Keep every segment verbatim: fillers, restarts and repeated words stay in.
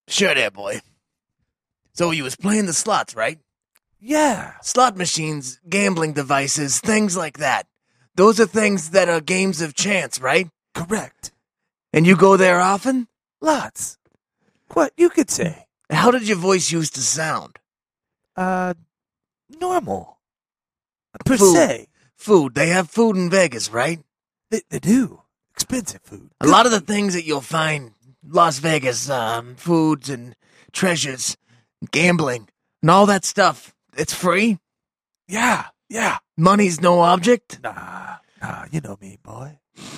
Sure there, boy. So you was playing the slots, right? Yeah. Slot machines, gambling devices, things like that. Those are things that are games of chance, right? Correct. And you go there often? Lots. What you could say. How did your voice used to sound? Uh, normal. Per Food. se. Food. They have food in Vegas, right? They, they do. Expensive food. A lot of the things that you'll find Las Vegas, um, foods and treasures, gambling, and all that stuff, it's free? Yeah, yeah. Money's no object? Nah, nah, you know me, boy.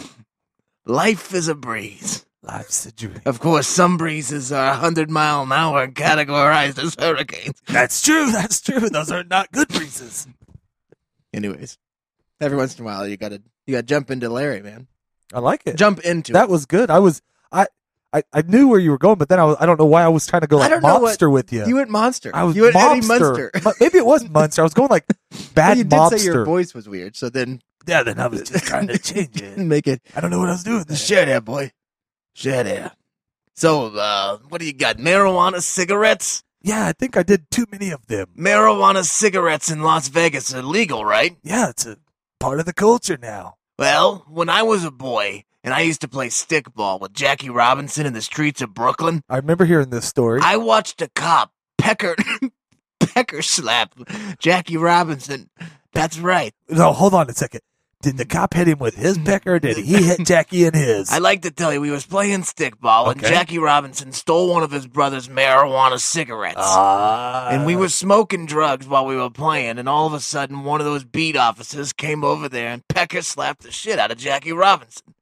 Life is a breeze. Life's a dream. Of course, some breezes are one hundred mile an hour categorized as hurricanes. That's true, that's true. Those are not good breezes. Anyways, every once in a while, you gotta, you gotta jump into Larry, man. I like it. Jump into that it. was good. I was, I, I, I knew where you were going, but then I, was, I don't know why I was trying to go I like don't know mobster what- with you. You went monster. I was you went Eddie mobster. Munster. Mu- Maybe it was Munster. I was going like bad Well, you mobster. did say your voice was weird, so then Yeah, then I was just trying to change it. make it. I don't know what I was doing there. Share there, boy. Share there. So, uh, what do you got? Marijuana cigarettes? Yeah, I think I did too many of them. Marijuana cigarettes in Las Vegas are legal, right? Yeah, it's a part of the culture now. Well, when I was a boy, and I used to play stickball with Jackie Robinson in the streets of Brooklyn, I remember hearing this story. I watched a cop pecker, pecker slap Jackie Robinson. That's right. No, hold on a second. Did the cop hit him with his pecker, or did he hit Jackie in his? I like to tell you, we was playing stickball, and Okay. Jackie Robinson stole one of his brother's marijuana cigarettes. Ah. And we were smoking drugs while we were playing, and all of a sudden, one of those beat officers came over there and pecker slapped the shit out of Jackie Robinson.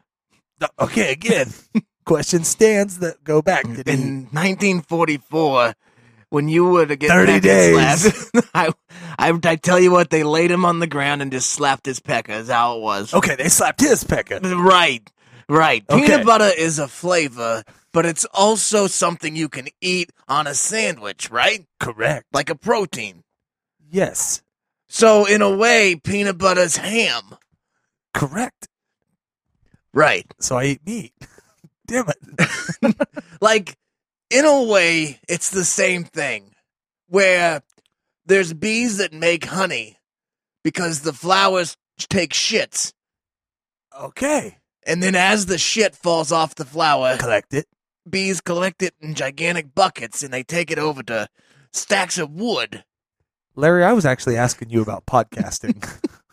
Okay, again, question stands that go back. Did he? In nineteen forty-four, when you were to get thirty pecker days. slapped, I, I, I tell you what, they laid him on the ground and just slapped his pecker, is how it was. Okay, they slapped his pecker. Right, right. Okay. Peanut butter is a flavor, but it's also something you can eat on a sandwich, right? Correct. Like a protein. Yes. So, in a way, peanut butter's ham. Correct. Right. So I eat meat. Damn it. Like, in a way, it's the same thing. Where there's bees that make honey because the flowers take shits. Okay. And then as the shit falls off the flower, Collect it. bees collect it in gigantic buckets and they take it over to stacks of wood. Larry, I was actually asking you about podcasting.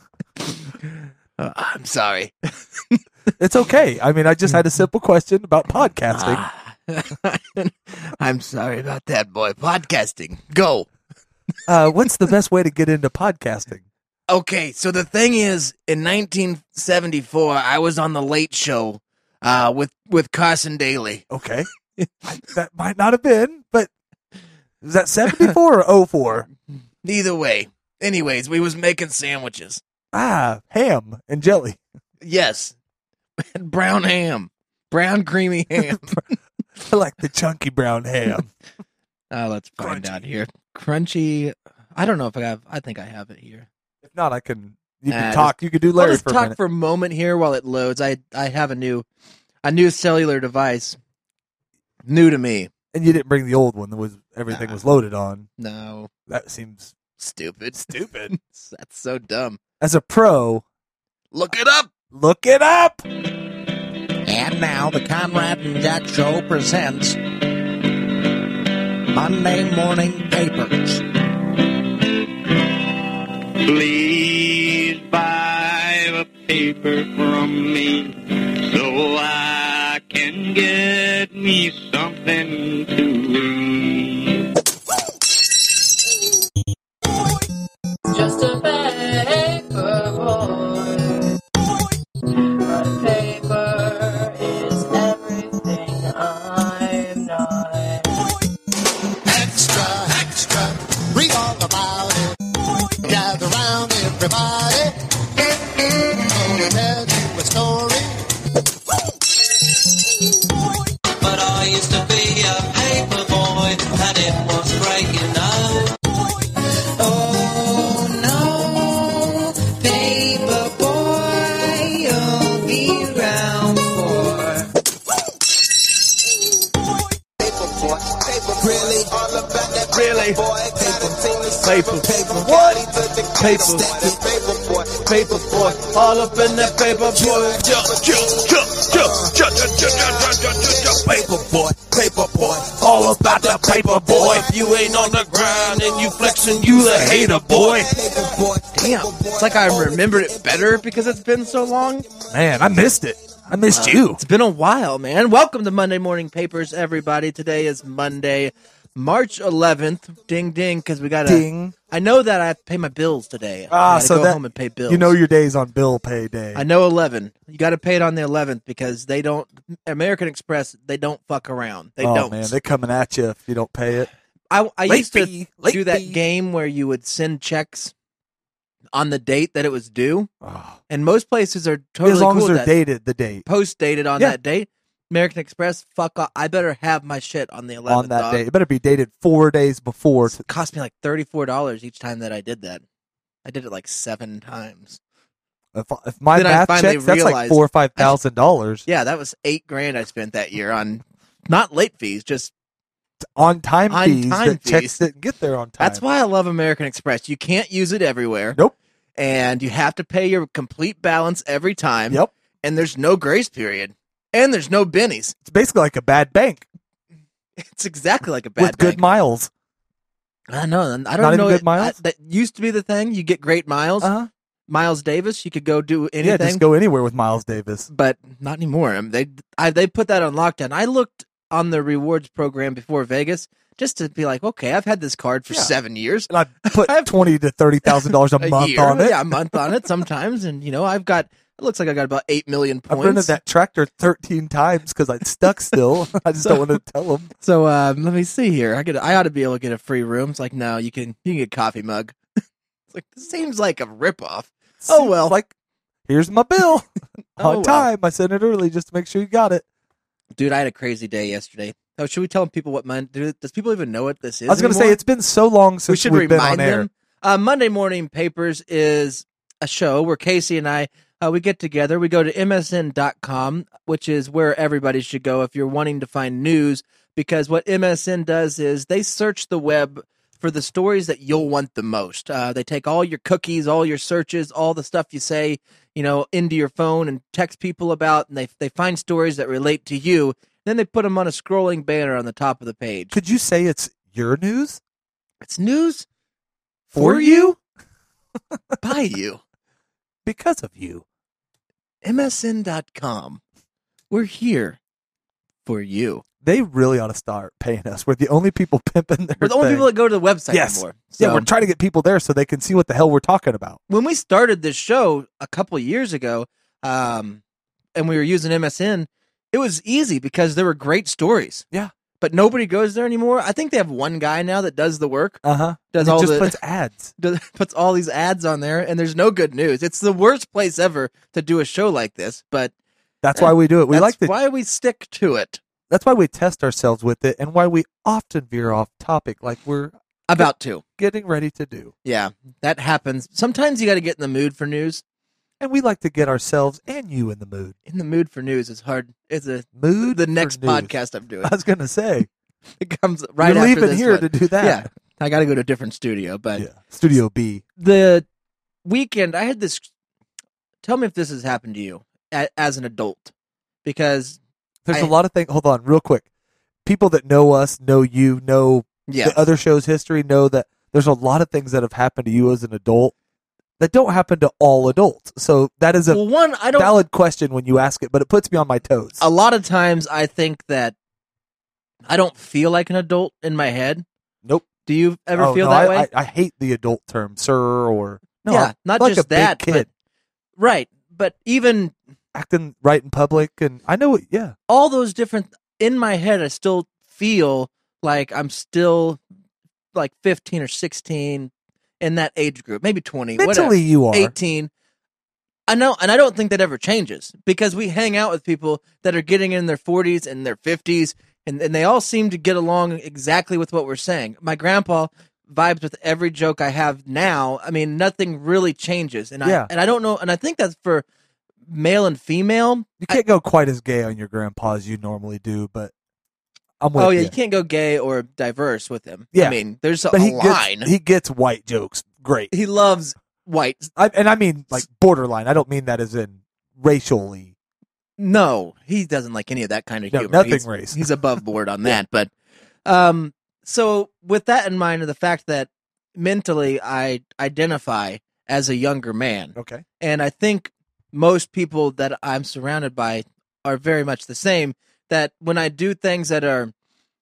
Uh, I'm sorry. It's okay. I mean, I just had a simple question about podcasting. Ah. I'm sorry about that, boy. Podcasting. Go. Uh, what's the best way to get into podcasting? Okay, so the thing is, in nineteen seventy-four, I was on the Late Show uh, with, with Carson Daly. Okay. I, that might not have been, but is that seventy-four or oh four? Either way. Anyways, we was making sandwiches. Ah, ham and jelly. Yes. Brown ham. Brown creamy ham. I like the chunky brown ham. Oh, let's find Crunchy. out here. Crunchy. I don't know if I have. I think I have it here. If not, I can. You can Nah, talk. You can do I'll Larry just for a talk minute. for a moment here while it loads. I I have a new, a new cellular device. New to me. And you didn't bring the old one that was everything Nah. was loaded on. No. That seems Stupid. stupid. That's so dumb. As a pro, Look it up. look it up. And now the Conrad and Jack Show presents Monday Morning Papers. Please buy a paper from me so I can get me something to read. Just a paper boy. But paper is everything I'm not. Extra, extra, read all about it. Gather round, everybody. Gonna tell you a story. But I used to be a paper boy, and it was great, you know. Oh no, paper boy, you'll be around for. Paper boy, say boy, gotta sing the paper, paper. what? Paper, Paper. paper boy. Paper boy, all up in that paper boy. Jump, jump, jump, jump, jump, jump, jump, jump, jump, jump, jump. Paper boy, paper boy, all about that paper boy. If you ain't on the grind and you flexing, you the hater boy. Paper boy. Damn, it's like I remembered it better because it's been so long. Man, I missed it. I missed you. It's been a while, man. Welcome to Monday Morning Papers, everybody. Today is Monday, March eleventh. Ding, ding, because we got to... Ding. I know that I have to pay my bills today. Ah, I gotta so go that home and pay bills. you know your days on bill pay day. I know eleven. You got to pay it on the eleventh because they don't... American Express, they don't fuck around. They oh don't. man, they're coming at you if you don't pay it. I, I Late used to fee, late do that fee. game where you would send checks on the date that it was due, Oh. and most places are totally As long cool as with they're that. dated, the date Post dated on Yeah. that date. American Express, fuck off. I better have my shit on the eleventh. on that dog. date. It better be dated four days before. It cost me like thirty-four dollars each time that I did that. I did it like seven times. If, if my Then I math finally checks, that's like realized- four or five thousand dollars Yeah, that was eight grand I spent that year on not late fees, just on time On fees time that checks fees. didn't get there on time. that's why I love American Express. You can't use it everywhere. Nope. And you have to pay your complete balance every time. Yep. And there's no grace period. And there's no bennies. It's basically like a bad bank It's exactly like a bad with good bank. miles. I know. I don't Not know. even good it- miles? I- that used to be the thing. You get great miles. Uh-huh. Miles Davis, you could go do anything. Yeah, just go anywhere with Miles Davis. But not anymore. I mean, they I, they put that on lockdown. I looked on the rewards program before Vegas just to be like, okay, I've had this card for Yeah. seven years, And I put I've- twenty to thirty thousand dollars a a month year, on it. yeah, a month on it sometimes, and you know, I've got. It looks like I got about eight million I've points. rented that tractor thirteen times because I'd stuck still. I just don't want to tell them. So um, let me see here. I could I ought to be able to get a free room. It's like, no, you can you can get a coffee mug. It's like this seems like a ripoff. Oh, well. Like, here's my bill Oh, on well. time. I sent it early just to make sure you got it. Dude, I had a crazy day yesterday. Oh, should we tell people what mine? Do, does people even know what this is? I was going to say anymore? it's been so long we since should we've been remind on air. them. Uh, Monday Morning Papers is a show where Casey and I uh, we get together. We go to M S N dot com, which is where everybody should go if you're wanting to find news. Because what M S N does is they search the web for the stories that you'll want the most. Uh, they take all your cookies, all your searches, all the stuff you say, you know, into your phone and text people about, and they they find stories that relate to you. Then they put them on a scrolling banner on the top of the page. Could you say it's your news? It's news For you? by you. Because of you. M S N dot com. We're here for you. They really ought to start paying us. We're the only people pimping their We're the only thing. people that go to the website Yes. anymore. Yeah, So we're trying to get people there so they can see what the hell we're talking about. when we started this show a couple of years ago, um, and we were using M S N, it was easy because there were great stories. Yeah. But nobody goes there anymore. I think they have one guy now that does the work. Uh huh. Does it all just the puts ads. does, puts all these ads on there, and there's no good news. It's the worst place ever to do a show like this, but That's why we do it. We that's like to. why we stick to it. That's why we test ourselves with it, and why we often veer off topic, like we're About to. getting ready to do. Yeah, that happens. Sometimes you got to get in the mood for news. And we like to get ourselves and you in the mood. In the mood for news is hard. It's a Mood. the for next news. podcast I'm doing. I was gonna say It comes right you're after leaving this here one. to do that. Yeah, I got to go to a different studio. But Yeah. Studio B. the weekend, I had this. Tell me if this has happened to you a, as an adult, because There's I- a lot of things. Hold on, real quick. People that know us, know you, know yeah, the other show's history, know that there's a lot of things that have happened to you as an adult that don't happen to all adults. So that is a well, one I don't. valid question when you ask it, but it puts me on my toes. A lot of times, I think that I don't feel like an adult in my head. Nope. Do you ever Oh, feel no, that I, way? I, I hate the adult term, sir, or no, yeah, I'm not like just a big that, kid. but right. But even acting right in public, and I know it. Yeah, all those different in my head, I still feel like I'm still like fifteen or sixteen in that age group, maybe twenty, mentally whatever, you are. eighteen. I know, and I don't think that ever changes because we hang out with people that are getting in their forties and their fifties, and, and they all seem to get along exactly with what we're saying. My grandpa vibes with every joke I have now. I mean, nothing really changes, and Yeah. I and I don't know, and I think that's for male and female. You can't go quite as gay on your grandpa as you normally do, but I'm with Oh yeah, you. you can't go gay or diverse with him. Yeah. I mean, there's a, But a he line. gets he gets white jokes. Great. He loves white. I, and I mean like borderline. I don't mean that as in racially. No, he doesn't like any of that kind of No, humor. nothing he's, race. He's above board on that. But um, so with that in mind, and the fact that mentally I identify as a younger man, Okay. and I think most people that I'm surrounded by are very much the same. That when I do things that are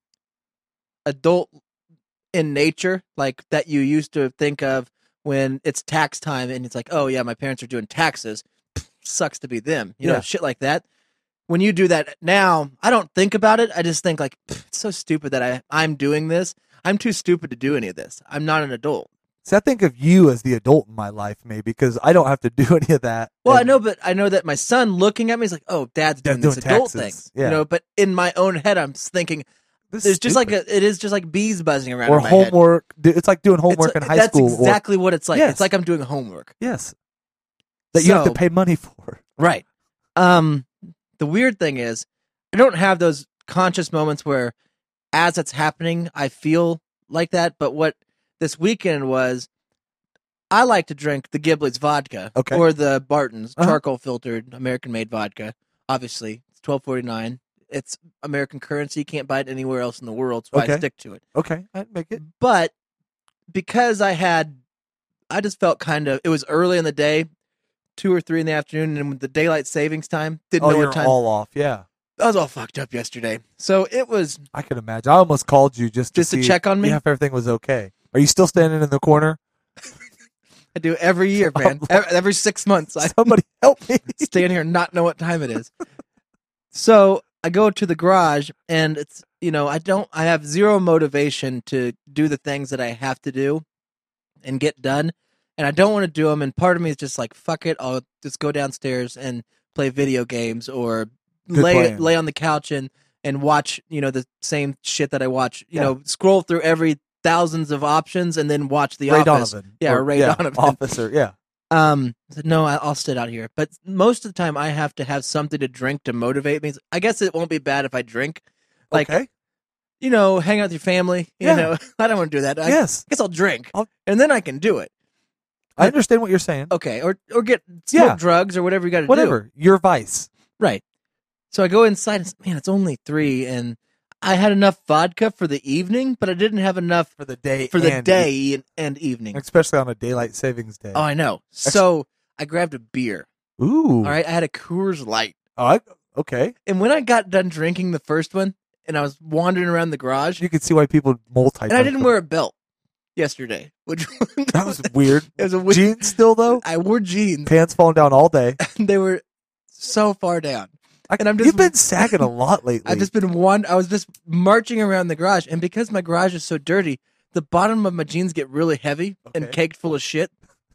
adult in nature, like that you used to think of when it's tax time and it's like, oh yeah, my parents are doing taxes. Sucks to be them. You Yeah. know, shit like that. When you do that now, I don't think about it. I just think like, it's so stupid that I, I'm doing this. I'm too stupid to do any of this. I'm not an adult. So I think of you as the adult in my life, maybe, because I don't have to do any of that. Well, I And- know, but I know that my son looking at me is like, oh, dad's doing Dad's this doing adult taxes. thing. Yeah. You know, but in my own head, I'm thinking, This there's is just like stupid. a, it is just like bees buzzing around or in my head. homework. do- It's like doing homework It's- in high that's school. or- exactly what it's like. Yes. It's like I'm doing homework. yes. That you have to So- pay money for. Right. Um, the weird thing is, I don't have those conscious moments where, as it's happening, I feel like that. But what this weekend was, I like to drink the Ghibli's vodka Okay. or the Barton's Uh-huh. charcoal filtered American made vodka. Obviously, it's twelve forty nine. It's American currency. You can't buy it anywhere else in the world. That's why I Okay. stick to it. Okay, I'd make it. But because I had, I just felt kind of. It was early in the day, two or three in the afternoon, and with the daylight savings time, didn't Oh, know you're what time. all off. Yeah, I was all fucked up yesterday. So it was I can imagine. I almost called you just to Just to see check on me? Yeah, if everything was okay. Are you still standing in the corner? I do every year, man. every, every six months, I Somebody help me. stand here and not know what time it is. So I go to the garage, and it's you know I don't I have zero motivation to do the things that I have to do and get done, and I don't want to do them. And part of me is just like, fuck it, I'll just go downstairs and play video games or Good lay plan. lay on the couch and and watch you know the same shit that I watch. You Yeah. know, scroll through every thousands of options and then watch the Ray Office. Donovan. Yeah, Or- Ray Donovan. Officer. Yeah. Um, I said, no, I- I'll sit out here. But most of the time, I have to have something to drink to motivate me. I guess it won't be bad if I drink. Like, okay. you know, hang out with your family. You Yeah. know, I don't want to do that. I yes, guess I'll drink, I'll- and then I can do it. I understand what you're saying. Okay, or or get smoke Yeah. drugs or whatever you got to do. Whatever. Your vice. Right. So I go inside and say, man, it's only three, and I had enough vodka for the evening, but I didn't have enough For the day. for the and day and, and evening. especially on a daylight savings day. Oh, I know. So I grabbed a beer. Ooh. All right, I had a Coors Light. Oh, I, okay. And when I got done drinking the first one, and I was wandering around the garage, You can see why people multi. and I didn't wear a belt yesterday, which That was weird. it was a weird. Jeans still though. I wore jeans, Pants falling down all day. and they were so far down. I, And I'm just- you've been sagging a lot lately. I've just been one. I was just marching around the garage, and because my garage is so dirty, the bottom of my jeans get really heavy and Okay. caked full of shit.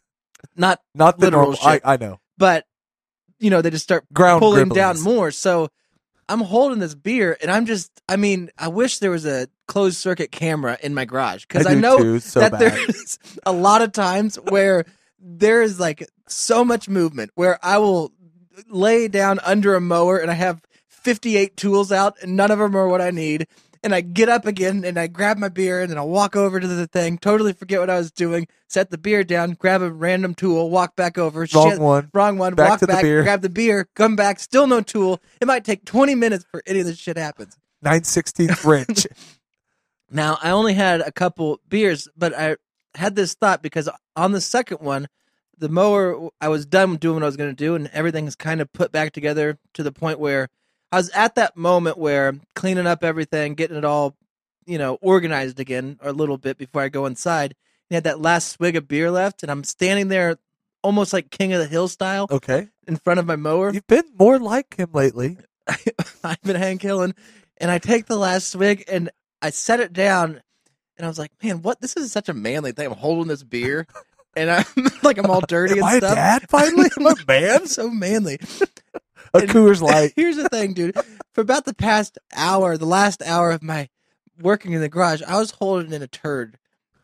Not, not the literal normal. I, shit. I know. but you know, they just start Ground pulling gribblies. down more. So I'm holding this beer, and I'm just. I mean, I wish there was a closed circuit camera in my garage because I I, do know too, so that bad. there's a lot of times where there is like so much movement where I will lay down under a mower and I have fifty-eight tools out and none of them are what I need. And I get up again and I grab my beer and then I walk over to the thing, totally forget what I was doing, set the beer down, grab a random tool, walk back over. Wrong shit, one. Wrong one. Back walk to the back, beer. grab the beer, come back, still no tool. It might take twenty minutes for any of this shit happens. Nine sixteenth wrench. Now, I only had a couple beers, but I had this thought because on the second one, the mower, I was done doing what I was going to do, and everything is kind of put back together to the point where I was at that moment where cleaning up everything, getting it all, you know, organized again a little bit before I go inside. And had that last swig of beer left, and I'm standing there almost like King of the Hill style Okay. in front of my mower. You've been more like him lately. I've been Hank Hillen, and I take the last swig and I set it down, and I was like, "Man, what? This is such a manly thing. I'm holding this beer, and I'm like I'm all dirty Am and I a stuff. dad finally? I'm a man. I'm so manly." A And Coors Light. Here's the thing, dude. For about the past hour, the last hour of my working in the garage, I was holding in a turd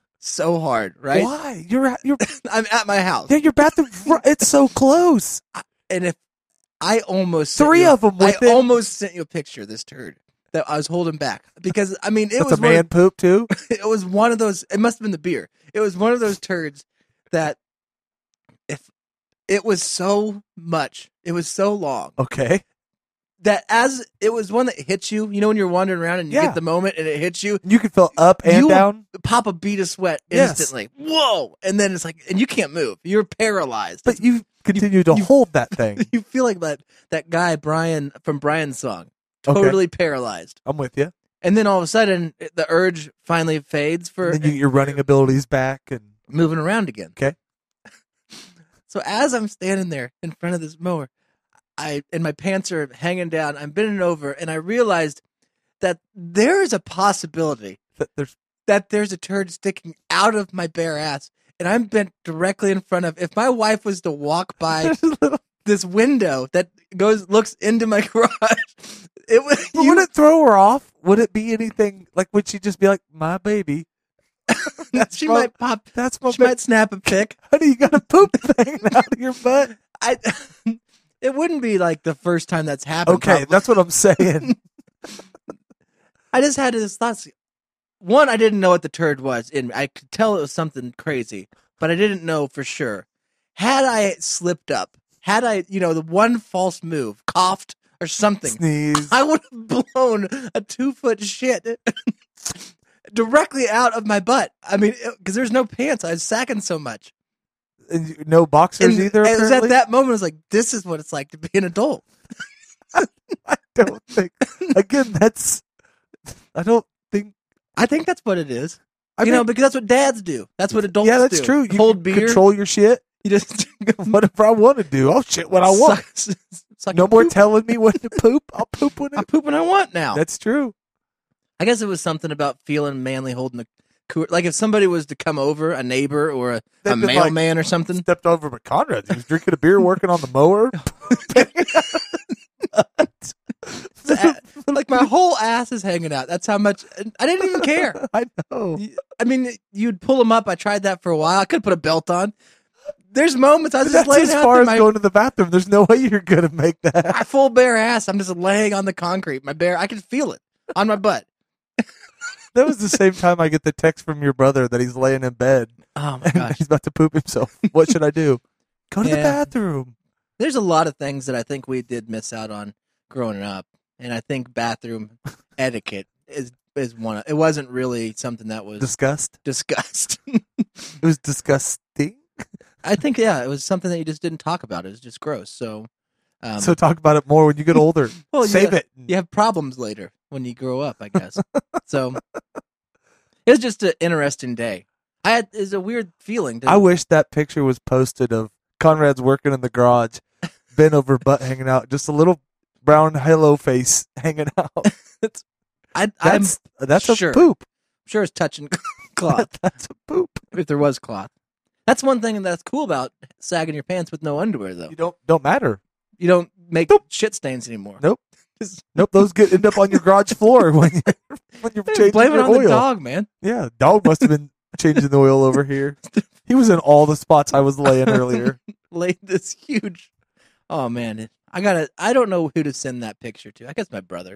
so hard. Right? Why? You're at, you're I'm at my house, yeah. Your bathroom. It's so close. and if I almost sent Three you- of them I within- almost sent you a picture of this turd. that I was holding back because I mean it That's was a man one, poop too. it was one of those. It must have been the beer. It was one of those turds that if it was so much, it was so long Okay. that as it was one that hits you. You know when you're wandering around and you Yeah. get the moment and it hits you, You can feel up and you down. pop a bead of sweat Yes. instantly. Whoa! And then it's like, and you can't move. You're paralyzed. But you continue to you- hold that thing. You feel like that that guy Brian from Brian's song, Okay. totally paralyzed. I'm with you. And then all of a sudden, it- the urge finally fades for And then you get your running abilities back, and moving around again. Okay. So as I'm standing there in front of this mower, I and my pants are hanging down. I'm bending over, and I realized that there is a possibility th- there's that there's a turd sticking out of my bare ass, and I'm bent directly in front of. If my wife was to walk by there's a little. this window that goes looks into my garage, it would. But You, would it throw her off? Would it be anything like? Would she just be like, "My baby"? That's she my- might pop. That's my She baby. might snap a pic. Honey, you got a poop hanging out of your butt. I. It wouldn't be like the first time that's happened. Okay, probably. that's what I'm saying. I just had this thoughts. One, I didn't know what the turd was, and I could tell it was something crazy, but I didn't know for sure. Had I slipped up, had I, you know, the one false move, coughed or something, Sneeze. I would have blown a two foot shit directly out of my butt. I mean, because there's no pants. I was sacking so much. And you- no boxers And either. it was at apparently? that moment, I was like, this is what it's like to be an adult. I don't think. Again, that's. I don't think. I think that's what it is. I you mean, know, because that's what dads do. That's what adults do. yeah, that's true. You Hold can beer. control your shit. You just Whatever I want to do, I'll shit what I want. Suck, suck No your more poop. telling me when to poop. I'll poop when I it. poop when I want now. That's true. I guess it was something about feeling manly holding the cooler. Like if somebody was to come over, a neighbor or a, They'd a be like- mailman or something. Stepped over by Conrad. He was drinking a beer, working on the mower. like my whole ass is hanging out. That's how much. I didn't even care. I know. I mean, you'd pull them up. I tried that for a while. I could put a belt on. There's moments I was But just that's laying as out far there. as My, going to the bathroom. There's no way you're gonna make that. my full bare ass. I'm just laying on the concrete. My bare. I can feel it on my butt. That was the same time I get the text from your brother that he's laying in bed Oh my and gosh. he's about to poop himself. What should I do? Go to the Yeah. bathroom. There's a lot of things that I think we did miss out on growing up, and I think bathroom etiquette is is one. Of, it wasn't really something that was Disgust. discussed. It was disgusting. I think yeah, it was something that you just didn't talk about. It was just gross. So, um, So talk about it more when you get older. well, Save yeah, it. You have problems later when you grow up, I guess. So it was just an interesting day. I had it's a weird feeling. To, I wish that picture was posted of Conrad's working in the garage, bent over, butt hanging out, just a little brown halo face hanging out. I, I'm That's that's a sure. poop. sure it's touching cloth. That's a poop. If there was cloth. That's one thing that's cool about sagging your pants with no underwear, though. You don't don't matter. You don't make Nope. shit stains anymore. Nope. Nope. Those get end up on your garage floor when you when you're Hey, changing blame it your on oil. the dog, man. Yeah, dog must have been changing the oil over here. He was in all the spots I was laying earlier. Laid this huge. Oh man, I gotta. I don't know who to send that picture to. I guess my brother.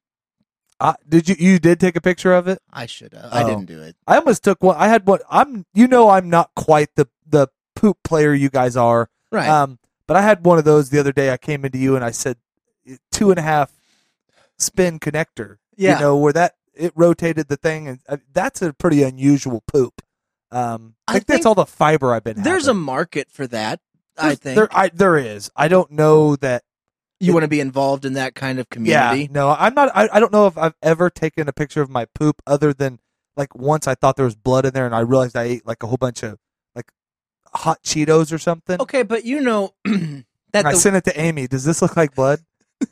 Uh, did you you did take a picture of it? I should. have. I Oh. didn't do it. I almost took one. I had one. I'm you know I'm not quite the the poop player you guys are. Right. Um, but I had one of those the other day. I came into you and I said two and a half spin connector. Yeah. You know where that it rotated the thing, and uh, that's a pretty unusual poop. Um, I I think that's think all the fiber I've been. There's a having. market for that. I There's- think there I, there is. I don't know that. you want to be involved in that kind of community. Yeah, no, I'm not. I, I don't know if I've ever taken a picture of my poop other than like once I thought there was blood in there, and I realized I ate like a whole bunch of like hot Cheetos or something. Okay, but you know that And I the, sent it to Amy. Does this look like blood?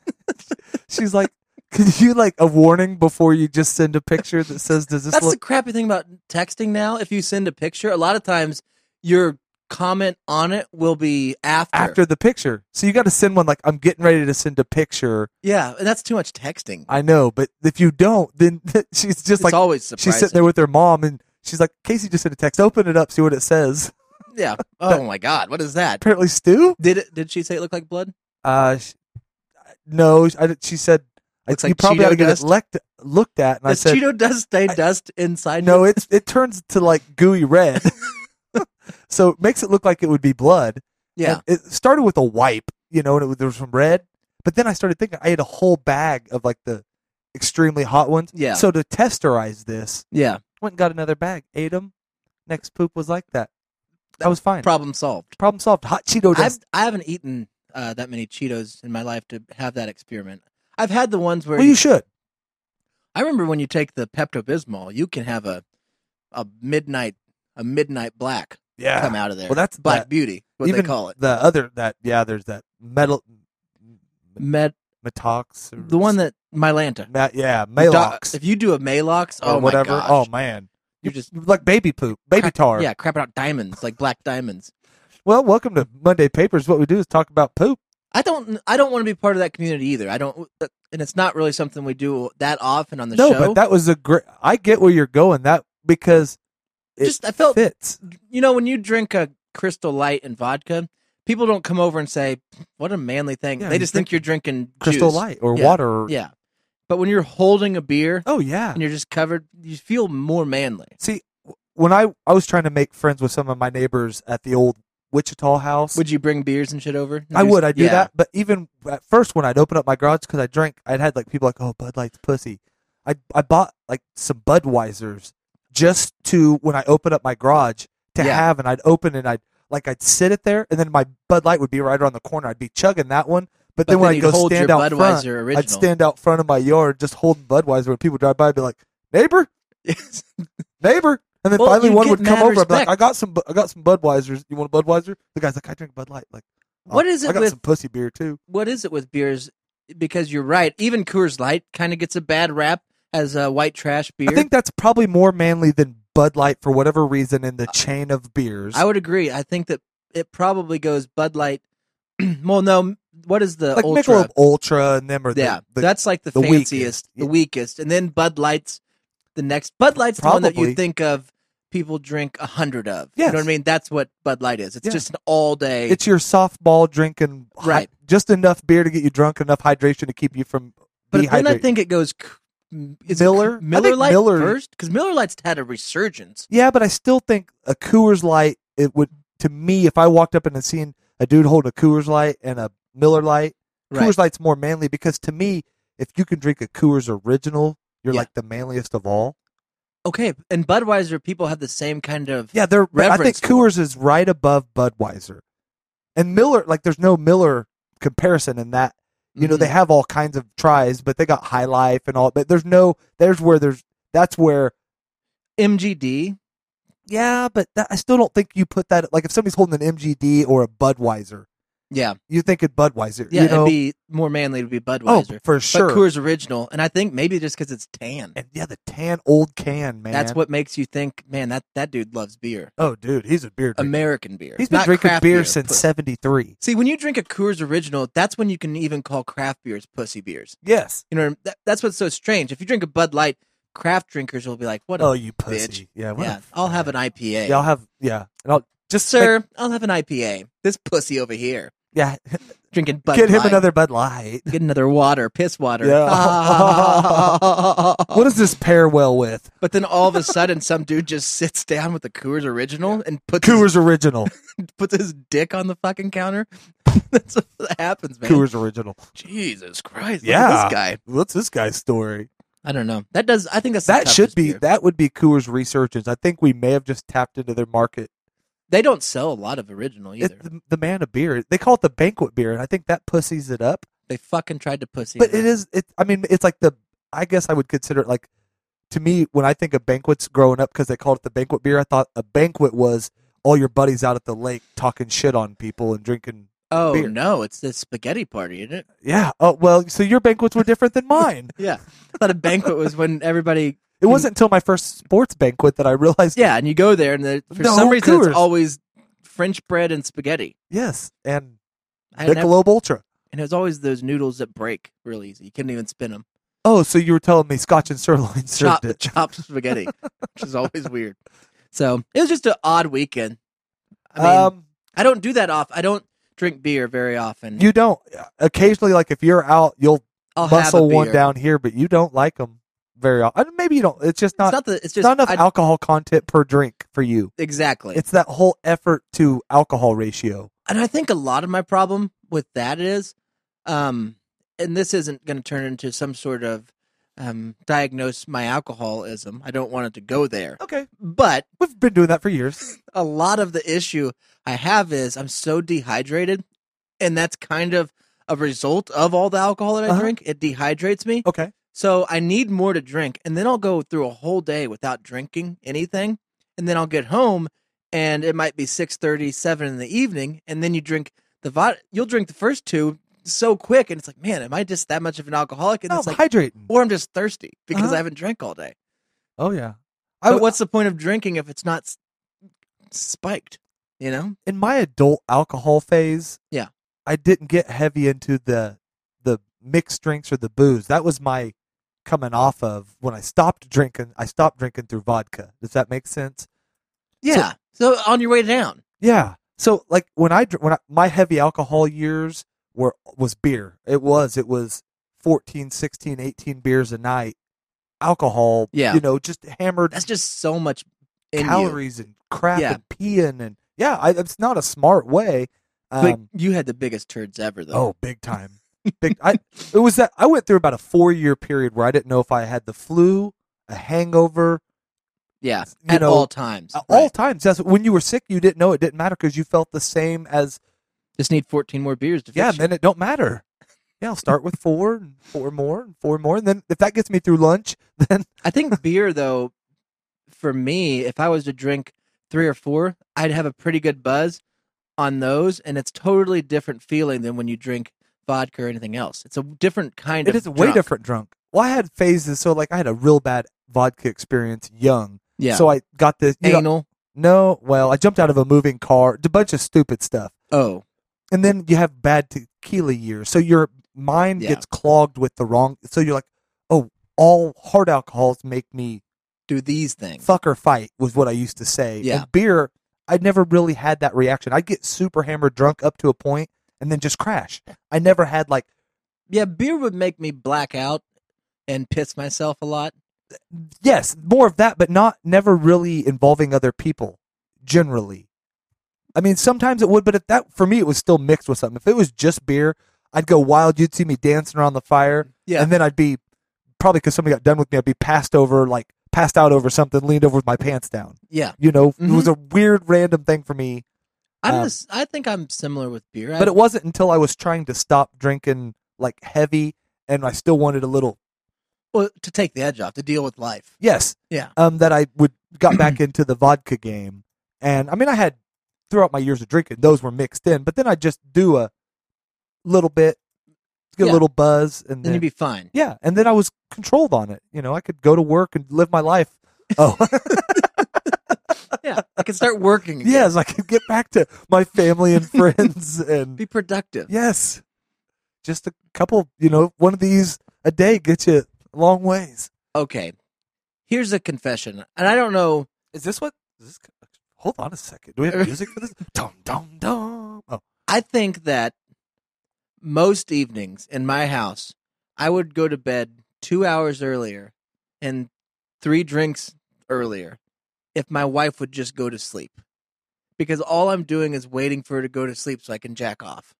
She's like, could you like a warning before you just send a picture that says, "Does this that's the look?" crappy thing about texting now. If you send a picture, a lot of times your comment on it will be after. After the picture, so you got to send one like I'm getting ready to send a picture. Yeah, and that's too much texting. I know, but if you don't, then she's just It's like always surprising. she's sitting there with her mom, and she's like, "Casey just sent a text. Open it up, see what it says." Yeah. Oh my God, what is that? Apparently, Stu. Did it? Did she say it looked like blood? Uh, sh- no, I, she said Looks you like probably Cheeto ought to get dust. it lect, looked at. And I Does said, Cheeto dust stay I- dust inside? no, you? it's it turns to like gooey red. So it makes it look like it would be blood. yeah. And it started with a wipe, you know, and it, was- there was some red. But then I started thinking I ate a whole bag of like the extremely hot ones. Yeah. So to testerize this, Yeah. went and got another bag, ate them. Next poop was like that. I was fine. Problem solved. Problem solved. Hot Cheeto I've, dust. I haven't eaten uh, that many Cheetos in my life to have that experiment. I've had the ones where Well, you should. I remember when you take the Pepto Bismol, you can have a a midnight a midnight black Yeah. come out of there. Well, that's Black that- Beauty, what Even they call it. The other that yeah, there's that metal Med, Metox. or the one that Mylanta. Ma- yeah, Do- Malox If you do a Malox, or oh whatever. my gosh, Oh man, you're just like baby poop, baby crap- tar. Yeah, crapping out diamonds like black diamonds. Well, welcome to Monday Papers. What we do is talk about poop. I don't. I don't want to be part of that community either. I don't, and it's not really something we do that often on the no, show. but that was a great. I get where you're going. That because it Just I felt fits. you know, when you drink a Crystal Light and vodka, people don't come over and say, "What a manly thing." Yeah, they you just drink think you're drinking Crystal juice. Light or Yeah. water. Or, Yeah, but when you're holding a beer Oh yeah. and you're just covered, you feel more manly. See, w- when I I was trying to make friends with some of my neighbors at the old Wichita house. Would you bring beers and shit over? I would. I'd do Yeah. that. But even at first, when I'd open up my garage, because I drank, I'd had like people like, "Oh, Bud Light's pussy." I I bought like some Budweisers just to when I open up my garage to Yeah. have, and I'd open and I'd like I'd sit it there, and then my Bud Light would be right around the corner. I'd be chugging that one, but, But then when then I you'd go hold stand your out Budweiser front, original. I'd stand out front of my yard just holding Budweiser. When people drive by, I'd be like, "Neighbor, neighbor." And then Well, finally you one get would come mad over. I'd be like, respect. "I got some, Bu- I got some Budweisers. You want a Budweiser?" The guy's like, "I drink Bud Light." Like, What "Oh, is it I got with- some pussy beer too. What is it with beers? Because you're right. Even Coors Light kind of gets a bad rap as a white trash beer. I think that's probably more manly than Bud Light for whatever reason in the chain of beers. I would agree. I think that it probably goes Bud Light. Well, no. What is the like Ultra? Michelob Ultra and them are the, yeah, the that's like the, the fanciest, weakest. the Yeah. weakest, and then Bud Light's the next. Bud Light's the one that Probably. you think of. People drink a hundred of. You Yes. know what I mean? That's what Bud Light is. It's Yeah. just an all day. it's your softball drinking, hy- Right. just enough beer to get you drunk, enough hydration to keep you from but then I dehydrating. think it goes. Is Miller? I Miller think Light Miller- first because Miller Light's had a resurgence. Yeah, but I still think a Coors Light. It would to me if I walked up and seen a dude holding a Coors Light and a Miller Light. Right. Coors Light's more manly because to me, if you can drink a Coors Original, you're Yeah. like the manliest of all. Okay, and Budweiser people have the same kind of. Yeah, they're. I think Reverence for Coors is right above Budweiser, and Miller. Like, there's no Miller comparison in that. You know, Mhm. they have all kinds of tries, but they got High Life and all. But there's no. There's where there's. That's where. M G D. Yeah, but that, I still don't think you put that. Like, if somebody's holding an M G D or a Budweiser, Yeah, you think it Budweiser. yeah, you know? it'd be more manly to be oh, Budweiser. for sure. But Coors Original, and I think maybe just because it's tan, and yeah, the tan old can, man. that's what makes you think, man, that that dude loves beer, Oh, dude, he's a beer drinker. American beer. He's been not drinking craft beer since Puss- seventy-three. See, when you drink a Coors Original, that's when you can even call craft beers pussy beers. Yes. You know, that, that's what's so strange. If you drink a Bud Light, craft drinkers will be like, "What? A, Oh, you pussy. bitch. Yeah. What yeah, a- I'll have an I P A." Yeah, I'll have. Yeah, and I'll just Sir, I'll have an I P A. This pussy over here Yeah, drinking Bud get him Light. another Bud Light. Get another water, piss water. Yeah. What does this pair well with? But then all of a sudden, some dude just sits down with the Coors Original and puts Coors Original. his, puts his dick on the fucking counter. That's what happens, man. Coors Original. Jesus Christ! Look Yeah. at this guy. What's this guy's story? I don't know. That does. I think that's the That should toughest be. beer. That would be Coors resurgence. I think we may have just tapped into their market. They don't sell a lot of original either. It's the, the man of beer. They call it the banquet beer, and I think that pussies it up. They fucking tried to pussy. But it it up. is. It. I mean, it's like the. I guess I would consider it like. To me, when I think of banquets growing up, because they called it the banquet beer, I thought a banquet was all your buddies out at the lake talking shit on people and drinking. Oh beer. no, it's the spaghetti party, isn't it? Yeah. Oh well. So your banquets were different than mine. Yeah. I thought a banquet was when everybody. It wasn't until my first sports banquet that I realized. Yeah, and you go there, and the, for No, some reason Coors. it's always French bread and spaghetti. Yes, and I had never- Michelob Ultra. and it was always those noodles that break real easy. You couldn't even spin them. Oh, so you were telling me Scotch and sirloin served Chop, it? chopped spaghetti, which is always weird. So it was just an odd weekend. I mean, um, I don't do that off. I don't drink beer very often. you don't. Occasionally, like if you're out, you'll. I'll have a muscle one beer. down here, but you don't like them very often. Maybe you don't. It's just not. It's not the. It's it's just not enough I- alcohol content per drink for you. exactly. It's that whole effort to alcohol ratio. And I think a lot of my problem with that is, um, and this isn't going to turn into some sort of um, diagnose my alcoholism. I don't want it to go there. Okay, But we've been doing that for years. a lot of the issue I have is I'm so dehydrated, and that's kind of a result of all the alcohol that I Uh-huh. drink. It dehydrates me. Okay, So I need more to drink, and then I'll go through a whole day without drinking anything, and then I'll get home, and it might be six thirty, seven in the evening, and then you drink the vodka. You'll drink the first two so quick, and it's like, man, am I just that much of an alcoholic? And no, it's like, hydrating. or I'm just thirsty because Uh-huh. I haven't drank all day. Oh yeah. I But w- what's the point of drinking if it's not s- spiked? You know? in my adult alcohol phase, Yeah. I didn't get heavy into the the mixed drinks or the booze. That was my coming off of when I stopped drinking. I stopped drinking through vodka. Does that make sense? Yeah. So, on your way down. Yeah. So like when I dr- when I, my heavy alcohol years were was beer. It was it was fourteen, sixteen, eighteen beers a night. Alcohol, Yeah. you know, just hammered That's just so much in you. calories and crap Yeah. and peeing and yeah, I, it's not a smart way. But Um, you had the biggest turds ever, though. oh, big time. Big. I it was that I went through about a four year period where I didn't know if I had the flu, a hangover, yeah. you At know, all times. at all Right. times. That's when you were sick. You didn't know it didn't matter because you felt the same as Just need fourteen more beers to fix yeah. you. Then it don't matter. Yeah, I'll start with four and four more and four more, and then if that gets me through lunch, then I think beer, though, for me, if I was to drink three or four, I'd have a pretty good buzz on those, and it's totally different feeling than when you drink vodka or anything else. It's a different kind it of is a way drunk. different drunk. Well, I had phases, so like I had a real bad vodka experience young. Yeah. So I got this. You know, Anal. no, well, I jumped out of a moving car, a bunch of stupid stuff. Oh, And then you have bad tequila years. So your mind Yeah. gets clogged with the wrong. So you're like, oh, all hard alcohols make me do these things. fuck or fight, was what I used to say. Yeah. And beer, I never really had that reaction. I'd get super hammered drunk up to a point and then just crash. I never had like, Yeah, beer would make me black out and piss myself a lot. yes, more of that, but not never really involving other people generally. I mean, sometimes it would, but if that, for me, it was still mixed with something. If it was just beer, I'd go wild. You'd see me dancing around the fire. Yeah. And then I'd be, probably because somebody got done with me, I'd be passed over, like passed out over something, leaned over with my pants down. Yeah. You know, Mhm. it was a weird, random thing for me. I'm Um, just, I think I'm similar with beer. But I, it wasn't until I was trying to stop drinking like heavy and I still wanted a little, well, to take the edge off, to deal with life. yes, Yeah. um, that I would got back into the vodka game. And I mean, I had throughout my years of drinking, those were mixed in, but then I'd just do a little bit, get Yeah. a little buzz, and Then then you'd be fine. yeah, and then I was controlled on it. You know, I could go to work and live my life. Oh, Yeah. I can start working again. yes, I could get back to my family and friends, and Be productive. yes, just a couple. You know, one of these a day gets you a long ways. Okay. Here's a confession. And I don't know. Is this what? Is this, hold on a second. Do we have music for this? Dum dum dum. Oh, I think that most evenings in my house, I would go to bed two hours earlier and three drinks earlier if my wife would just go to sleep. Because all I'm doing is waiting for her to go to sleep so I can jack off.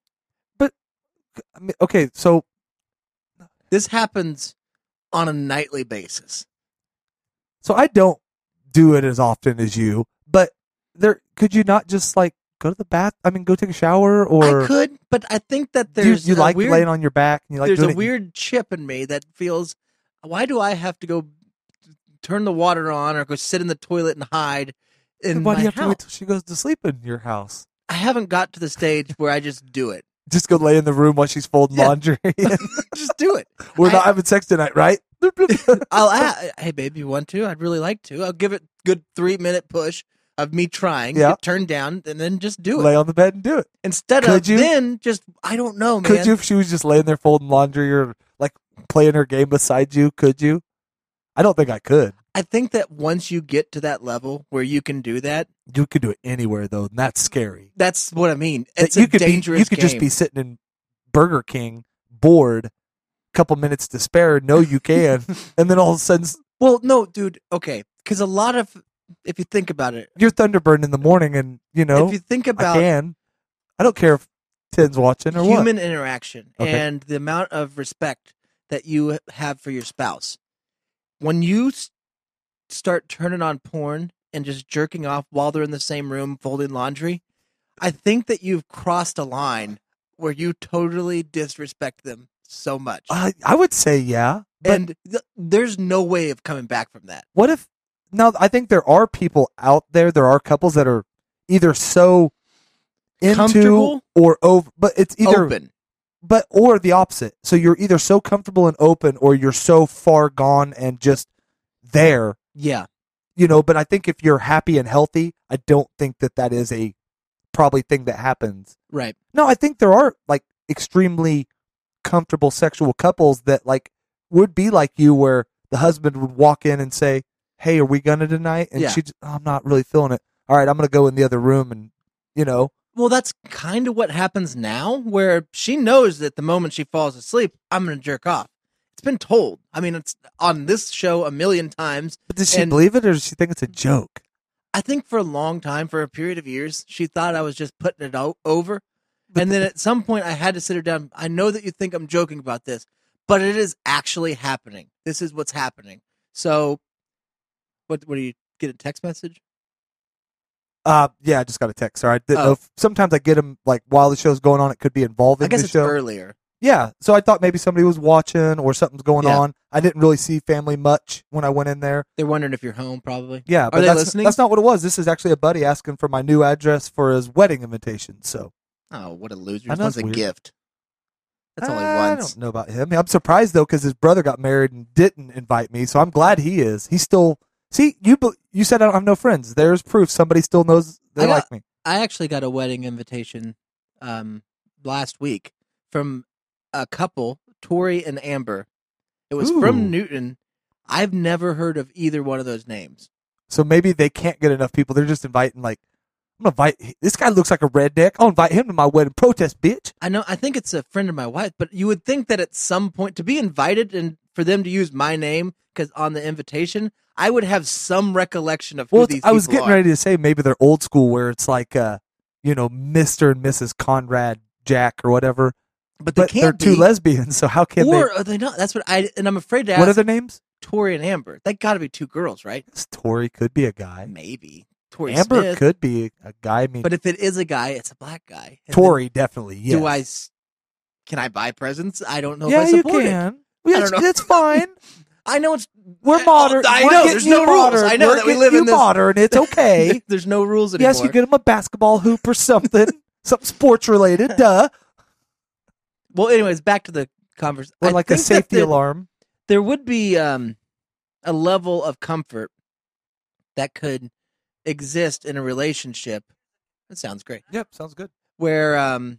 I mean, okay. So This happens on a nightly basis. So I don't do it as often as you, but there could you not just like go to the bath? I mean, go take a shower, or I could, but I think that do you, there's you a like weird, laying on your back? And you like there's doing a it- weird chip in me that feels, why do I have to go turn the water on or go sit in the toilet and hide in Why my do you have house? to wait till she goes to sleep in your house? I haven't got to the stage where I just do it. Just go lay in the room while she's folding Yeah. laundry. Just do it. We're I- not having sex tonight, right? I'll ask, hey babe, you want to? I'd really like to. I'll give it a good three minute push of me trying, Yeah. get turned down, and then just do it. Lay on the bed and do it. Instead Could of you? then just, I don't know, man. Could you, if she was just laying there folding laundry or like playing her game beside you? Could you? I don't think I could. I think that once you get to that level where you can do that, You could do it anywhere though, and that's scary. that's what I mean. That It's you a could dangerous be, you could just game. be sitting in Burger King, bored, couple minutes to spare. No, you can. And then all of a sudden, Well, no, dude. Okay, because a lot of, if you think about it, you're Thunderbird in the morning, and you know if you think I about can. I don't care if Tim's watching or what. human interaction Okay. and the amount of respect that you have for your spouse, when you s- start turning on porn and just jerking off while they're in the same room folding laundry, I think that you've crossed a line where you totally disrespect them so much. I I would say yeah. But and th- there's no way of coming back from that. what if? Now I think there are people out there. There are couples that are either so into Comfortable? or over, but it's either Open. but or the opposite. So you're either so comfortable and open, or you're so far gone and just there. Yeah. You know. But I think if you're happy and healthy, I don't think that that is a probably thing that happens. Right. No, I think there are like extremely comfortable sexual couples that like would be like you, where the husband would walk in and say, "Hey, are we gonna tonight?" And Yeah. she, oh, I'm not really feeling it. All right, I'm gonna go in the other room, and you know, Well, that's kind of what happens now, where she knows that the moment she falls asleep, I'm going to jerk off. It's been told. I mean, it's on this show a million times. but does she And- believe it, or does she think it's a joke? I think for a long time, for a period of years, she thought I was just putting it o- over. And then at some point, I had to sit her down. I know that you think I'm joking about this, but it is actually happening. This is what's happening. So, what? What do you get a text message? Uh, yeah, I just got a text. Sorry, I didn't Oh. know if, sometimes I get them like while the show's going on. It could be involving I guess the it's show. earlier. Yeah, so I thought maybe somebody was watching or something's going Yeah. on. I didn't really see family much when I went in there. They're wondering if you're home, probably. Yeah, Are but they that's, listening? that's not what it was. This is actually a buddy asking for my new address for his wedding invitation. So Oh, what a loser! I He know, wants it's a weird. gift. That's only I once. don't know about him. I'm surprised though because his brother got married and didn't invite me. So I'm glad he is. He's still see you. be- You said I don't have no friends. There's proof somebody still knows they I got- like me. I actually got a wedding invitation um, last week from a couple, Tori and Amber. It was Ooh. from Newton. I've never heard of either one of those names. So maybe they can't get enough people. They're just inviting like I'm gonna invite this guy looks like a redneck. I'll invite him to my wedding. Protest, bitch. I know. I think it's a friend of my wife, but you would think that at some point to be invited and for them to use my name because on the invitation, I would have some recollection of who Well, these I was people getting are. ready to say maybe they're old school where it's like uh, you know, Mister and Missus Conrad Jack or whatever. but they But can't they're two be. lesbians, so how can or they? are they not? That's what I. And I'm afraid to What are ask their names? Tori and Amber. They got to be two girls, right? This Tori could be a guy. Maybe Tori Amber Smith. could be a guy. I mean, But if it is a guy, it's a black guy. And Tori definitely. then Yes. Do I? s- Can I buy presents? I don't know yeah, if I you support it. can. Yeah, don't it's, know. it's fine. I know it's We're Oh, modern. I We're know, getting there's you no rules. modern. I know We're that we getting live you in this- modern. It's okay. There's no rules anymore. Yes, you get them a basketball hoop or something, something sports related. Duh. Well, anyways, back to the conversation. Or like a safety alarm. There would be um, a level of comfort that could exist in a relationship. That sounds great. Yep, sounds good. Where um,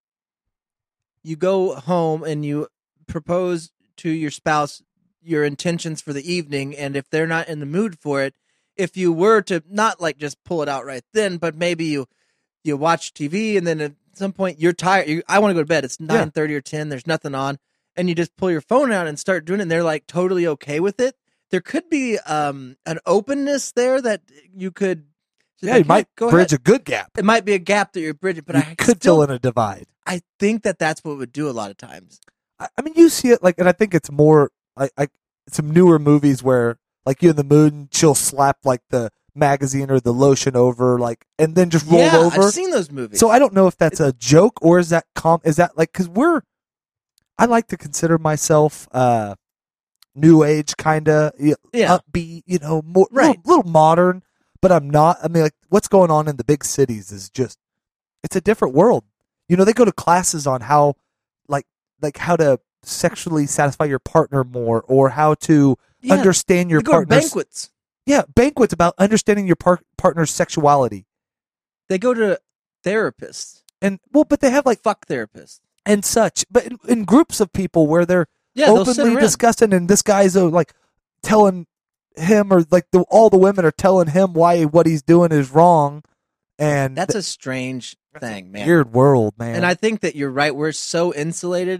you go home and you propose to your spouse your intentions for the evening, and if they're not in the mood for it, if you were to not like just pull it out right then, but maybe you you watch T V and then at some point you're tired. You, I want to go to bed. It's nine thirty or ten. There's nothing on, and you just pull your phone out and start doing it. And they're like totally okay with it. There could be um, an openness there that you could. Yeah, you might go bridge ahead. a good gap. It might be a gap that you're bridging, but you I could still, fill in a divide. I think that that's what it would do a lot of times. I, I mean, you see it like, and I think it's more like, like some newer movies where like you're in the mood and she'll slap like the magazine or the lotion over, like, and then just roll yeah, over. I've seen those movies. So I don't know if that's a joke or is that com? Is that like because we're? I like to consider myself uh, new age kind of Yeah. upbeat, you know, more Right. little, little modern. But I'm not. I mean, like what's going on in the big cities is just it's a different world. You know, they go to classes on how like like how to sexually satisfy your partner more or how to Yeah, understand your they go to partner's banquets. yeah banquets about understanding your par- partner's sexuality They go to therapists. and well, but they have like Fuck therapists. and such, but in, in groups of people where they're Yeah, they'll sit openly around. discussing, and this guy's uh, like telling him, or like the, all the women are telling him why what he's doing is wrong, and That's a strange thing, man. weird world, man. And I think that you're right. We're so insulated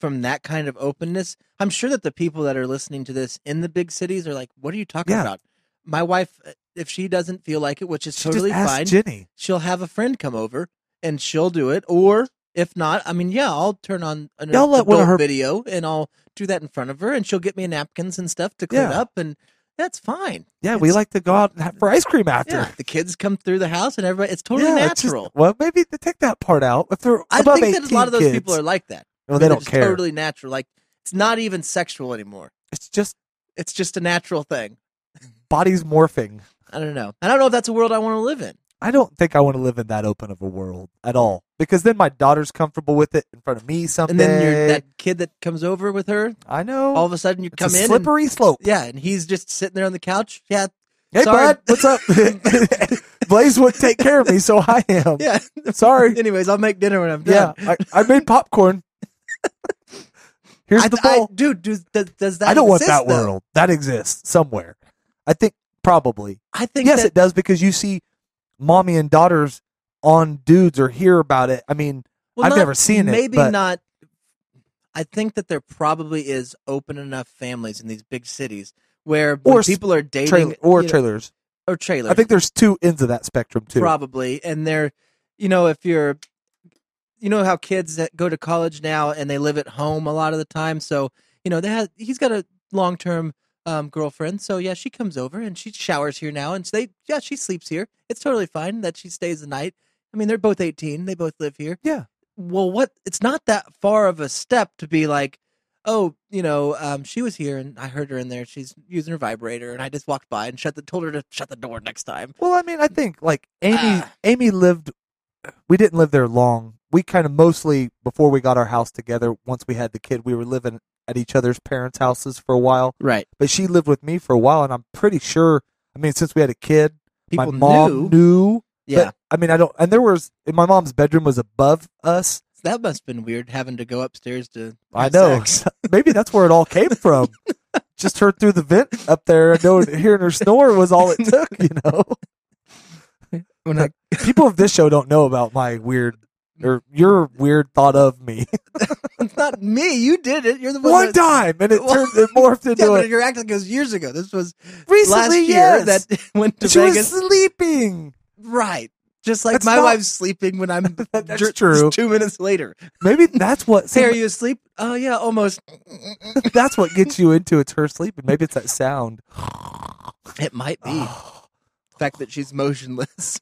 from that kind of openness. I'm sure that the people that are listening to this in the big cities are like, what are you talking Yeah. about? My wife, if she doesn't feel like it, which is She totally just asked fine, Jenny. she'll have a friend come over and she'll do it. Or if not, I mean, yeah, I'll turn on an Y'all let one of adult her- video and I'll do that in front of her, and she'll get me napkins and stuff to clean Yeah. up, and that's fine. Yeah, we It's- like to go out and have, for ice cream after. Yeah, the kids come through the house and everybody, it's totally Yeah, it's just- natural. well, maybe to take that part out. If they're I above think that a lot of those eighteen people are kids, like that. well, I they mean, don't it's care. Totally natural. Like, it's not even sexual anymore. It's just It's just a natural thing. bodies morphing. I don't know. I don't know if that's a world I want to live in. I don't think I want to live in that open of a world at all, because then my daughter's comfortable with it in front of me someday. And then you're that kid that comes over with her. I know. All of a sudden, you it's come a in. slippery slope. And, yeah, and he's just sitting there on the couch. Yeah. Hey, sorry. bud, what's up? Blaze wouldn't take care of me, so I am. Yeah. Sorry. Anyways, I'll make dinner when I'm Yeah, done. I, I made popcorn. Here's I, the I- bowl. dude, does, does, does that I don't want exist, that though? world. That exists somewhere. I think probably. I think Yes, that, it does, because you see mommy and daughters on dudes or hear about it. I mean, well, I've not- never seen it, Maybe but- not. I think that there probably is open enough families in these big cities where when Or s- people are dating trailer, or you know, trailers. or trailers. I think there's two ends of that spectrum too. Probably. And they're, you know, if you're, you know how kids that go to college now and they live at home a lot of the time. So, you know, they have, he's got a long term um, girlfriend. So, yeah, she comes over and she showers here now. And so they, yeah, she sleeps here. It's totally fine that she stays the night. I mean, they're both eighteen. They both live here. Yeah. Well, what, it's not that far of a step to be like, oh, you know, um, she was here and I heard her in there. She's using her vibrator, and I just walked by and shut the, told her to shut the door next time. Well, I mean, I think like Amy, Ah. Amy lived. We didn't live there long. We kind of mostly before we got our house together. Once we had the kid, we were living at each other's parents' houses for a while. Right. But she lived with me for a while, and I'm pretty sure. I mean, since we had a kid, People my mom knew. knew. Yeah. But, I mean, I don't. And there was my mom's bedroom was above us. That must have been weird having to go upstairs to. I have know. sex. Maybe that's where it all came from. Just her through the vent up there, knowing hearing her snore was all it took. You know. When I, People of this show don't know about my weird or your weird thought of me. it's not me. You did it. You're the one. One that, time, and it Well, turned it morphed Yeah, into but it. you're acting like it was years ago. This was Recently, last year yes. that went to she Vegas. was sleeping. Right. Just like That's my not- wife's sleeping when I'm. That's dr- true. Two minutes later. Maybe that's what. Hey, are you asleep? Oh yeah, almost. That's what gets you into it's her sleeping. Maybe it's that sound. It might be the fact that she's motionless.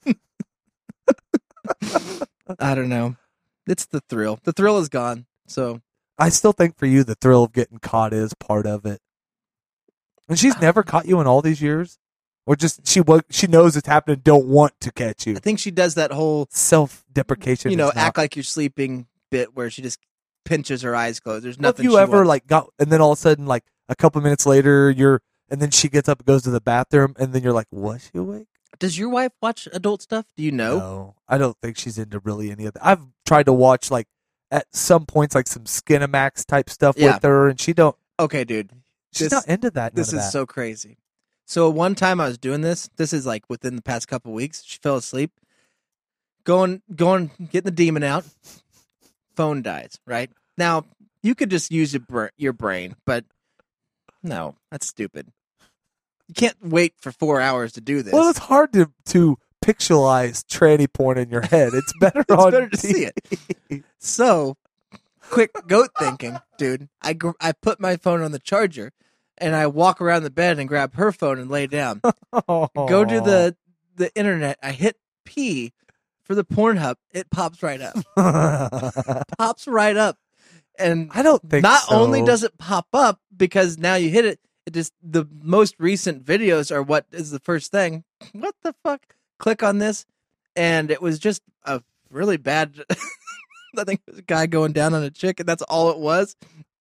I don't know. It's the thrill. The thrill is gone. So I still think for you, the thrill of getting caught is part of it. And she's never caught you in all these years, or just she wa- she knows it's happening, don't want to catch you. I think she does that whole, Self-deprecation. you know, is not- act like you're sleeping bit where she just pinches her eyes closed. There's Well, if nothing. you she ever wants. like got, and then all of a sudden, like a couple minutes later, you're, and then she gets up and goes to the bathroom, and then you're like, was she awake? Does your wife watch adult stuff? Do you know? No, I don't think she's into really any of that. I've tried to watch like at some points like some Skinamax type stuff Yeah. with her, and she don't. Okay, dude. She's This- not into that. This none is of that. so crazy. So one time I was doing this. This is like within the past couple weeks. She fell asleep. Going, going, getting the demon out. Phone dies. Right now, you could just use your br- your brain, but no, that's stupid. You can't wait for four hours to do this. Well, it's hard to to pixelize tranny porn in your head. It's better It's on better to see it. So, quick goat thinking, dude. I gr- I put my phone on the charger, and I walk around the bed and grab her phone and lay down. Go to the the internet. I hit P for the Pornhub. It pops right up. Pops right up. And I don't think not so. only does it pop up because now you hit it, it just the most recent videos are what is the first thing. What the fuck? Click on this, and it was just a really bad. I think it was a guy going down on a chick, and that's all it was.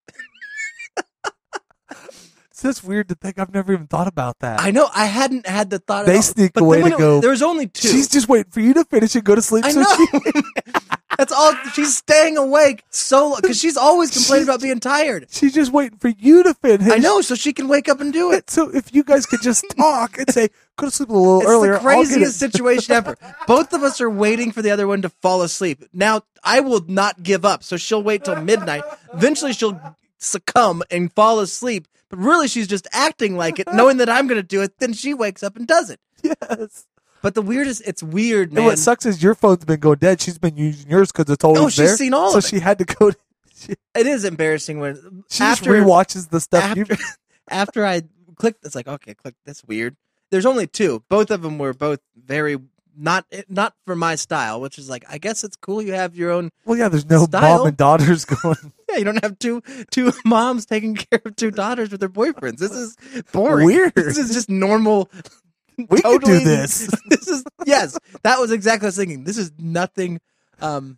It's just weird to think. I've never even thought about that. I know I hadn't had the thought. They at all. sneak But away then when to it- go, There was only two. She's just waiting for you to finish and go to sleep. I so know. she- That's all. She's staying awake so because she's always complaining about being tired. She's just waiting for you to finish. I know, so she can wake up and do it. So if you guys could just talk and say, go to sleep a little It's earlier. the I'll get craziest it. situation ever. Both of us are waiting for the other one to fall asleep. Now, I will not give up, so she'll wait till midnight. Eventually, she'll succumb and fall asleep, but really, she's just acting like it, knowing that I'm going to do it. Then she wakes up and does it. Yes. But the weirdest, it's weird, And man. what sucks is your phone's been going dead. She's been using yours because it's always Oh, she's there. seen all so of it. she had to go. To, she It is embarrassing when she after just rewatches the stuff. after, you, after I clicked, it's like, okay, click. That's weird. There's only two. Both of them were both very not not for my style, which is like, I guess it's cool. You have your own. well, yeah, there's no Style. mom and daughters going. Yeah, you don't have two two moms taking care of two daughters with their boyfriends. This is boring. Weird. This is just normal. We could do this. This is yes. That was exactly what I was thinking. This is nothing. Um,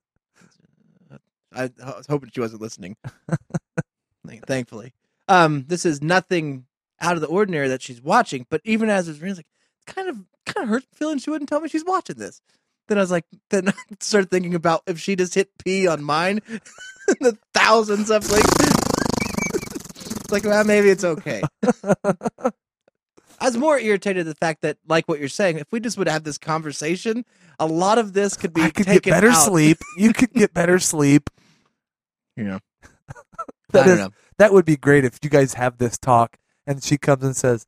I, I was hoping she wasn't listening. Thankfully, um, this is nothing out of the ordinary that she's watching. But even as it's like, it's kind of kind of hurts feeling she wouldn't tell me she's watching this. Then I was like, then I started thinking about if she just hit P on mine, the thousands of like, it's like, well, maybe it's okay. I was more irritated at the fact that, like what you're saying, if we just would have this conversation, a lot of this could be I could taken get better out. sleep. You could get better sleep. Yeah. That I don't is- know. That would be great if you guys have this talk and she comes and says,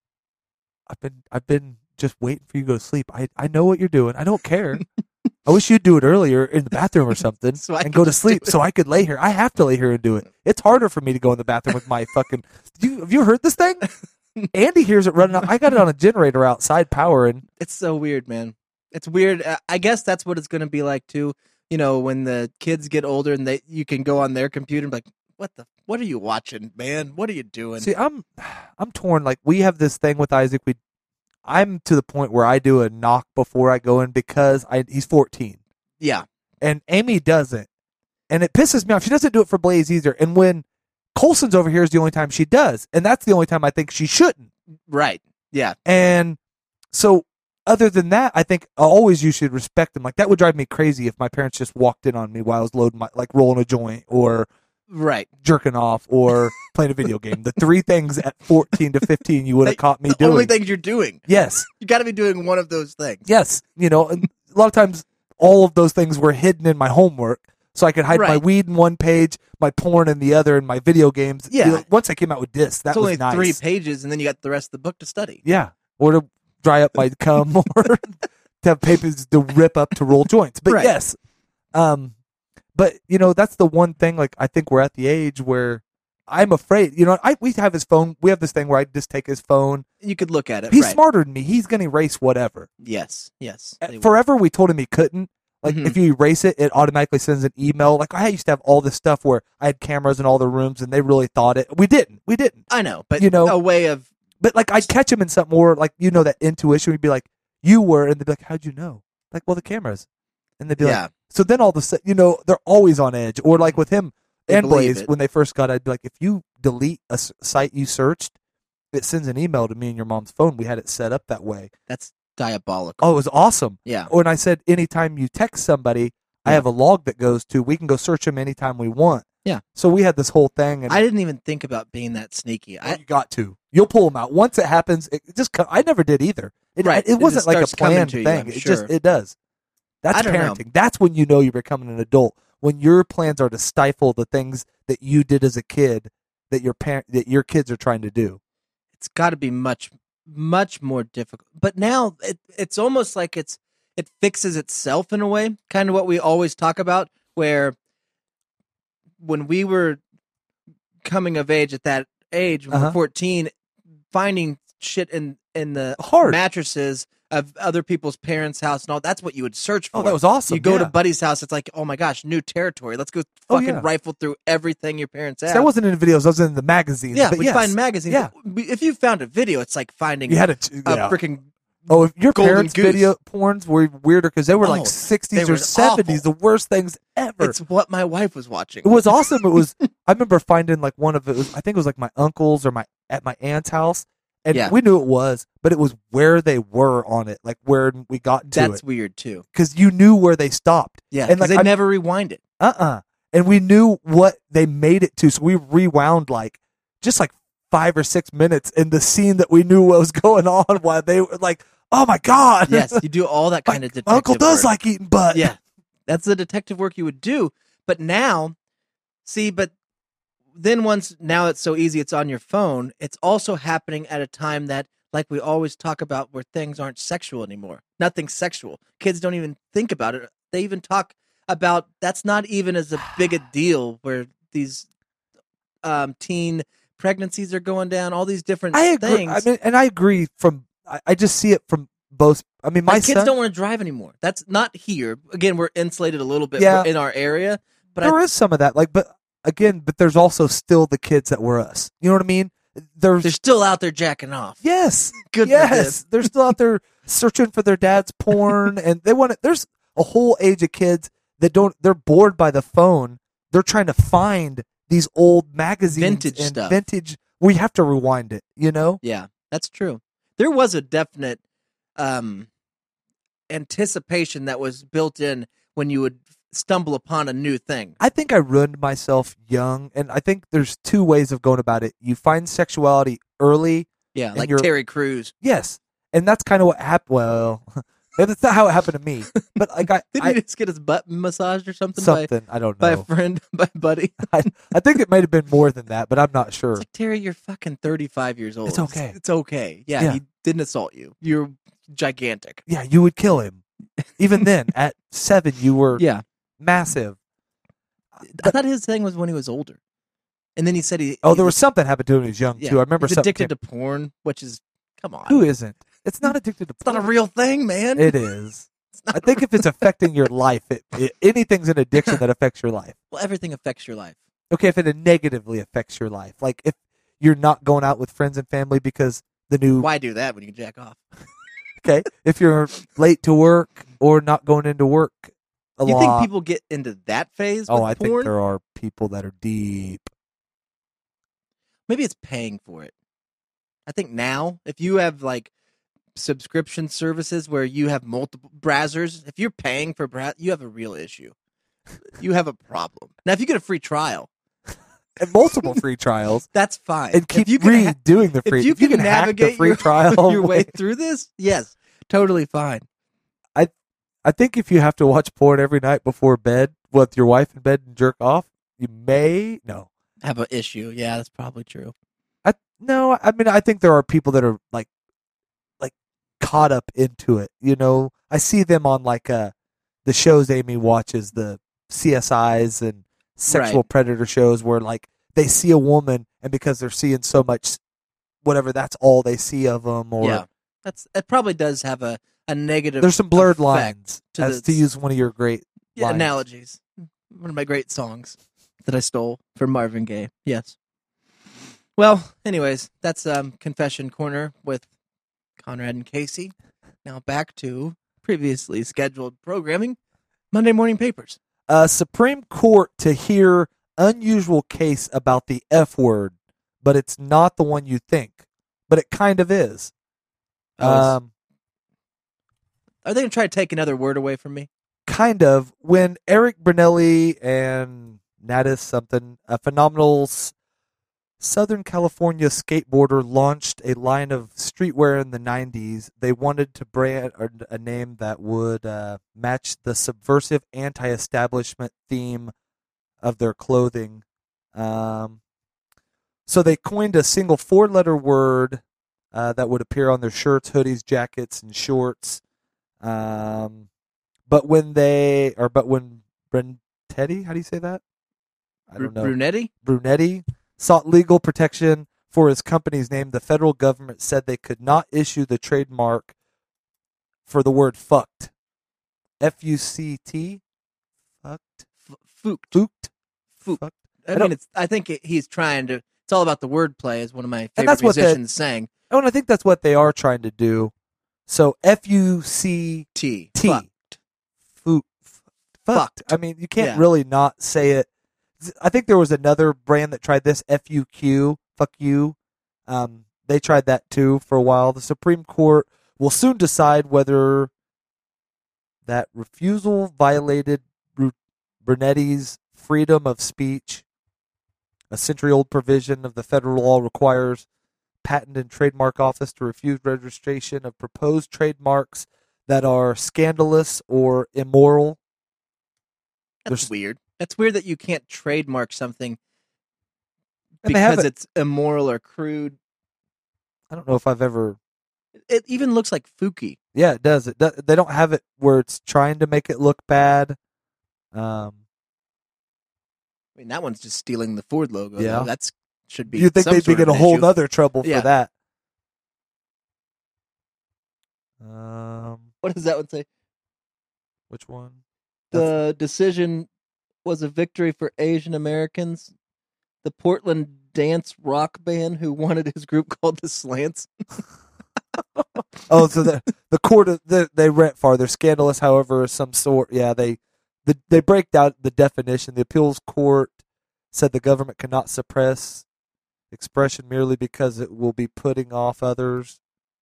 "I've been, I've been just waiting for you to go to sleep. I, I know what you're doing. I don't care. I wish you'd do it earlier in the bathroom or something So I and could go to just do sleep it." so I could lay here. I have to lay here and do it. It's harder for me to go in the bathroom with my fucking. You, have you heard this thing? Andy hears it running. Out. I got it on a generator outside powering. It's so weird, man. It's weird. Uh, I guess that's what it's going to be like too. You know, when the kids get older and they you can go on their computer and be like, "What the? What are you watching, man? What are you doing?" See, I'm, I'm torn. Like we have this thing with Isaac. We, I'm to the point where I do a knock before I go in because I he's fourteen. yeah, And Amy doesn't. And it pisses me off. She doesn't do it for Blaze either. And when Colson's over here is the only time she does. And that's the only time I think she shouldn't. right. Yeah, And so other than that, I think always you should respect them. Like that would drive me crazy if my parents just walked in on me while I was loading my, like rolling a joint or right. jerking off or playing a video game. The three things at fourteen to fifteen you would have They- caught me the doing. only things you're doing. Yes. You got to be doing one of those things. Yes. You know, and a lot of times all of those things were hidden in my homework. So I could hide my Right. weed in one page, my porn in the other, and my video games. Yeah. You know, once I came out with discs, that It's was only nice. three pages, and then you got the rest of the book to study. Yeah. Or to dry up my cum or to have papers to rip up to roll joints. But Right. yes. Um, but, you know, that's the one thing, like, I think we're at the age where I'm afraid. You know, I we have his phone. We have this thing where I just take his phone. You could look at it. He's right. smarter than me. He's going to erase whatever. Yes. Yes. Uh, they will. Forever, we told him he couldn't. Like, Mhm. if you erase it, it automatically sends an email. Like, I used to have all this stuff where I had cameras in all the rooms, and they really thought it. We didn't. We didn't. I know, but you know- a way of But, like, I'd catch him in something more, like, you know, that intuition. We'd be like, you were. And they'd be like, how'd you know? Like, well, the cameras. And they'd be yeah. like, so then all of a sudden, you know, they're always on edge. Or, like, with him They and believe Blaze, it. when they first got it, I'd be like, if you delete a s- site you searched, it sends an email to me and your mom's phone. We had it set up that way. That's diabolical. Oh, it was awesome. Yeah. Or, and I said, anytime you text somebody, I Yeah. have a log that goes to, we can go search them anytime we want. Yeah. So we had this whole thing. And I didn't even think about being that sneaky. well, I, you got to. You'll pull them out. Once it happens, it just co- I never did either. It, Right. It, It wasn't just like a starts coming planned to you, thing. I'm It sure. just it does. That's I don't know. parenting. That's when you know you're becoming an adult. When your plans are to stifle the things that you did as a kid that your parent that your kids are trying to do. it's got to be much, much more difficult. But now it, it's almost like it's it fixes itself in a way. Kind of what we always talk about, where when we were coming of age at that age, when Uh-huh. we're fourteen, finding shit in in the Hard. mattresses of other people's parents' house and all, that's what you would search for. Oh, that was awesome. You go to yeah. Buddy's house, it's like, oh my gosh, new territory. Let's go Oh, fucking yeah. rifle through everything your parents have. See, I wasn't in the videos. I was in the magazines. yeah, but we yes. find magazines. Yeah. We- If you found a video, it's like finding You had a, a yeah. freaking Oh, if your Golden parents' Goose. video porns were weirder because they were Oh, like they sixties were or seventies, awful. the worst things ever. It's what my wife was watching. It was awesome. It was. I remember finding like one of it was. I think it was like my uncle's or my at my aunt's house, And Yeah. we knew it was, but it was where they were on it, like where we got to That's it. weird too. Because you knew where they stopped. Yeah, And because like, they I'm- never rewind it. Uh-uh. And we knew what they made it to, so we rewound like just like five or six minutes in the scene that we knew what was going on while they were like, oh my God. Yes, you do all that my, kind of detective my uncle does work. like eating butt. Yeah, that's the detective work you would do. But now, see, but then once now it's so easy, it's on your phone. It's also happening at a time that, like we always talk about, where things aren't sexual anymore. Nothing's sexual. Kids don't even think about it. They even talk about that's not even as a big a deal. Where these um, teen pregnancies are going down, all these different I agree. things. I mean, and I agree from, I, I just see it from both. I mean, my Like, kids son, don't want to drive anymore. That's not here. Again, we're insulated a little bit Yeah. in our area, but there I, is some of that. Like, but again, but there's also still the kids that were us. You know what I mean? There's, they're still out there jacking off. yes. Good for yes. They're still out there searching for their dad's porn and they want to, there's a whole age of kids that don't, they're bored by the phone. They're trying to find these old magazines Vintage and stuff. vintage where you have to rewind it, you know? Yeah, that's true. There was a definite um, anticipation that was built in when you would stumble upon a new thing. I think I ruined myself young, and I think there's two ways of going about it. You find sexuality early, Yeah, And like you're- Terry Crews. yes, and that's kind of what happened. Well, that's not how it happened to me, but like I, Did I he just get his butt massaged or something, by, something I don't by know. a friend, by a buddy? I, I think it might have been more than that, but I'm not sure. It's like, Terry, you're fucking thirty-five years old. It's okay. It's, okay. Yeah, Yeah. he didn't assault you. You're gigantic. Yeah, you would kill him. Even then, at seven, you were Yeah. massive. I thought his thing was when he was older. And then he said he... Oh, he there was something happened to him when he was young yeah, too. I remember he's something. addicted came- to porn, which is... Come on. Who isn't? It's not addicted to. It's not a real thing, man. It is. I think if it's affecting your life, it, it, anything's an addiction that affects your life. Well, everything affects your life. Okay, if it negatively affects your life, like if you're not going out with friends and family because the new Why do that when you can jack off? okay, if you're late to work or not going into work a You lot. think people get into that phase oh, with I think porn? there are people that are deep. Maybe it's paying for it. I think now, if you have like subscription services where you have multiple browsers, if you're paying for browser, you have a real issue. You have a problem. Now, if you get a free trial, And multiple free trials. that's fine. And if keep you can ha- redoing the free. if you can, hack the navigate free your, trial your way through this, yes, totally fine. I think if you have to watch porn every night before bed with your wife in bed and jerk off, you may no. Have an issue. Yeah, that's probably true. I no, I mean I think there are people that are like like caught up into it. You know, I see them on like uh the shows Amy watches, the C S Is and sexual Right. predator shows where like they see a woman and because they're seeing so much whatever, that's all they see of them. Or Yeah, that's it. Probably does have a, a negative. there's some blurred effect lines, to as the- to use one of your great Yeah, lines. analogies. One of my great songs that I stole from Marvin Gaye. Yes. Well, anyways, that's um, Confession Corner with Conrad and Casey. Now back to previously scheduled programming, Monday Morning Papers. Uh, Supreme Court to hear unusual case about the F word, but it's not the one you think, but it kind of is. Oh, it's- Um, Are they going to try to take another word away from me? kind of. When Eric Brunelli and Natus something, a phenomenal s- Southern California skateboarder, launched a line of streetwear in the nineties, they wanted to brand or a name that would uh, match the subversive anti-establishment theme of their clothing. Um, so they coined a single four-letter word uh, that would appear on their shirts, hoodies, jackets, and shorts. Um, but when they, or but when Brunetti, how do you say that? I don't know. Brunetti? Brunetti sought legal protection for his company's name, the federal government said they could not issue the trademark for the word fucked. F U C T? Fucked? F- Fucked. Fucked? Fucked. Fucked. I, I mean, don't- it's. I think it, he's trying to. It's all about the wordplay, as one of my And favorite that's what the- musicians sang. Oh, and I think that's what they are trying to do. So F U C T. T. Fucked. Fu- f- fucked. Fucked. I mean, you can't Yeah. really not say it. I think there was another brand that tried this, F U Q, fuck you. Um, they tried that too for a while. The Supreme Court will soon decide whether that refusal violated Bru- Brunetti's freedom of speech. A century-old provision of the federal law requires Patent and Trademark Office to refuse registration of proposed trademarks that are scandalous or immoral. That's There's- weird. That's weird that you can't trademark something And they have because it- it's immoral or crude. I don't know if I've ever. It even looks like Fuki. Yeah, it does. It does. They don't have it where it's trying to make it look bad. Um, I mean, that one's just stealing the Ford logo. Yeah. though. That's should be. you think some they'd be sort of in a an whole issue. nother trouble Yeah. for that? Um, What does that one say? which one? The decision was a victory for Asian Americans. The Portland dance rock band who wanted his group called the Slants. Oh, so the the court of, the, they went farther. Scandalous, however, is some sort. Yeah, they the, they break down the definition. The appeals court said the government cannot suppress expression merely because it will be putting off others.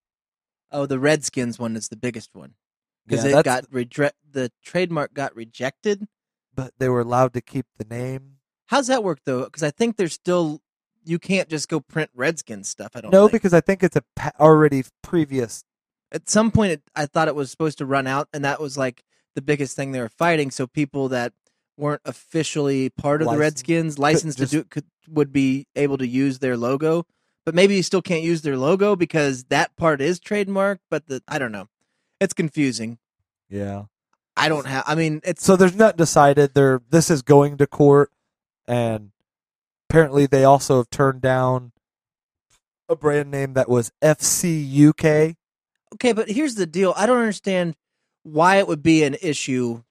Oh, the Redskins one is the biggest one because Yeah, it that's- got redre- the trademark got rejected. But they were allowed to keep the name. How's that work though? Because I think there's still you can't just go print Redskins stuff. I don't. No, think. because I think it's a pa- already previous. At some point it, I thought it was supposed to run out, and that was like the biggest thing they were fighting. So people that weren't officially part of the Licensed. Redskins, licensed just- to do it, could would be able to use their logo. But maybe you still can't use their logo because that part is trademarked. But the I don't know. It's confusing. Yeah. I don't have. I mean, it's So there's nothing decided. There, this is going to court, and apparently they also have turned down a brand name that was F C U K. okay. But here's the deal. I don't understand why it would be an issue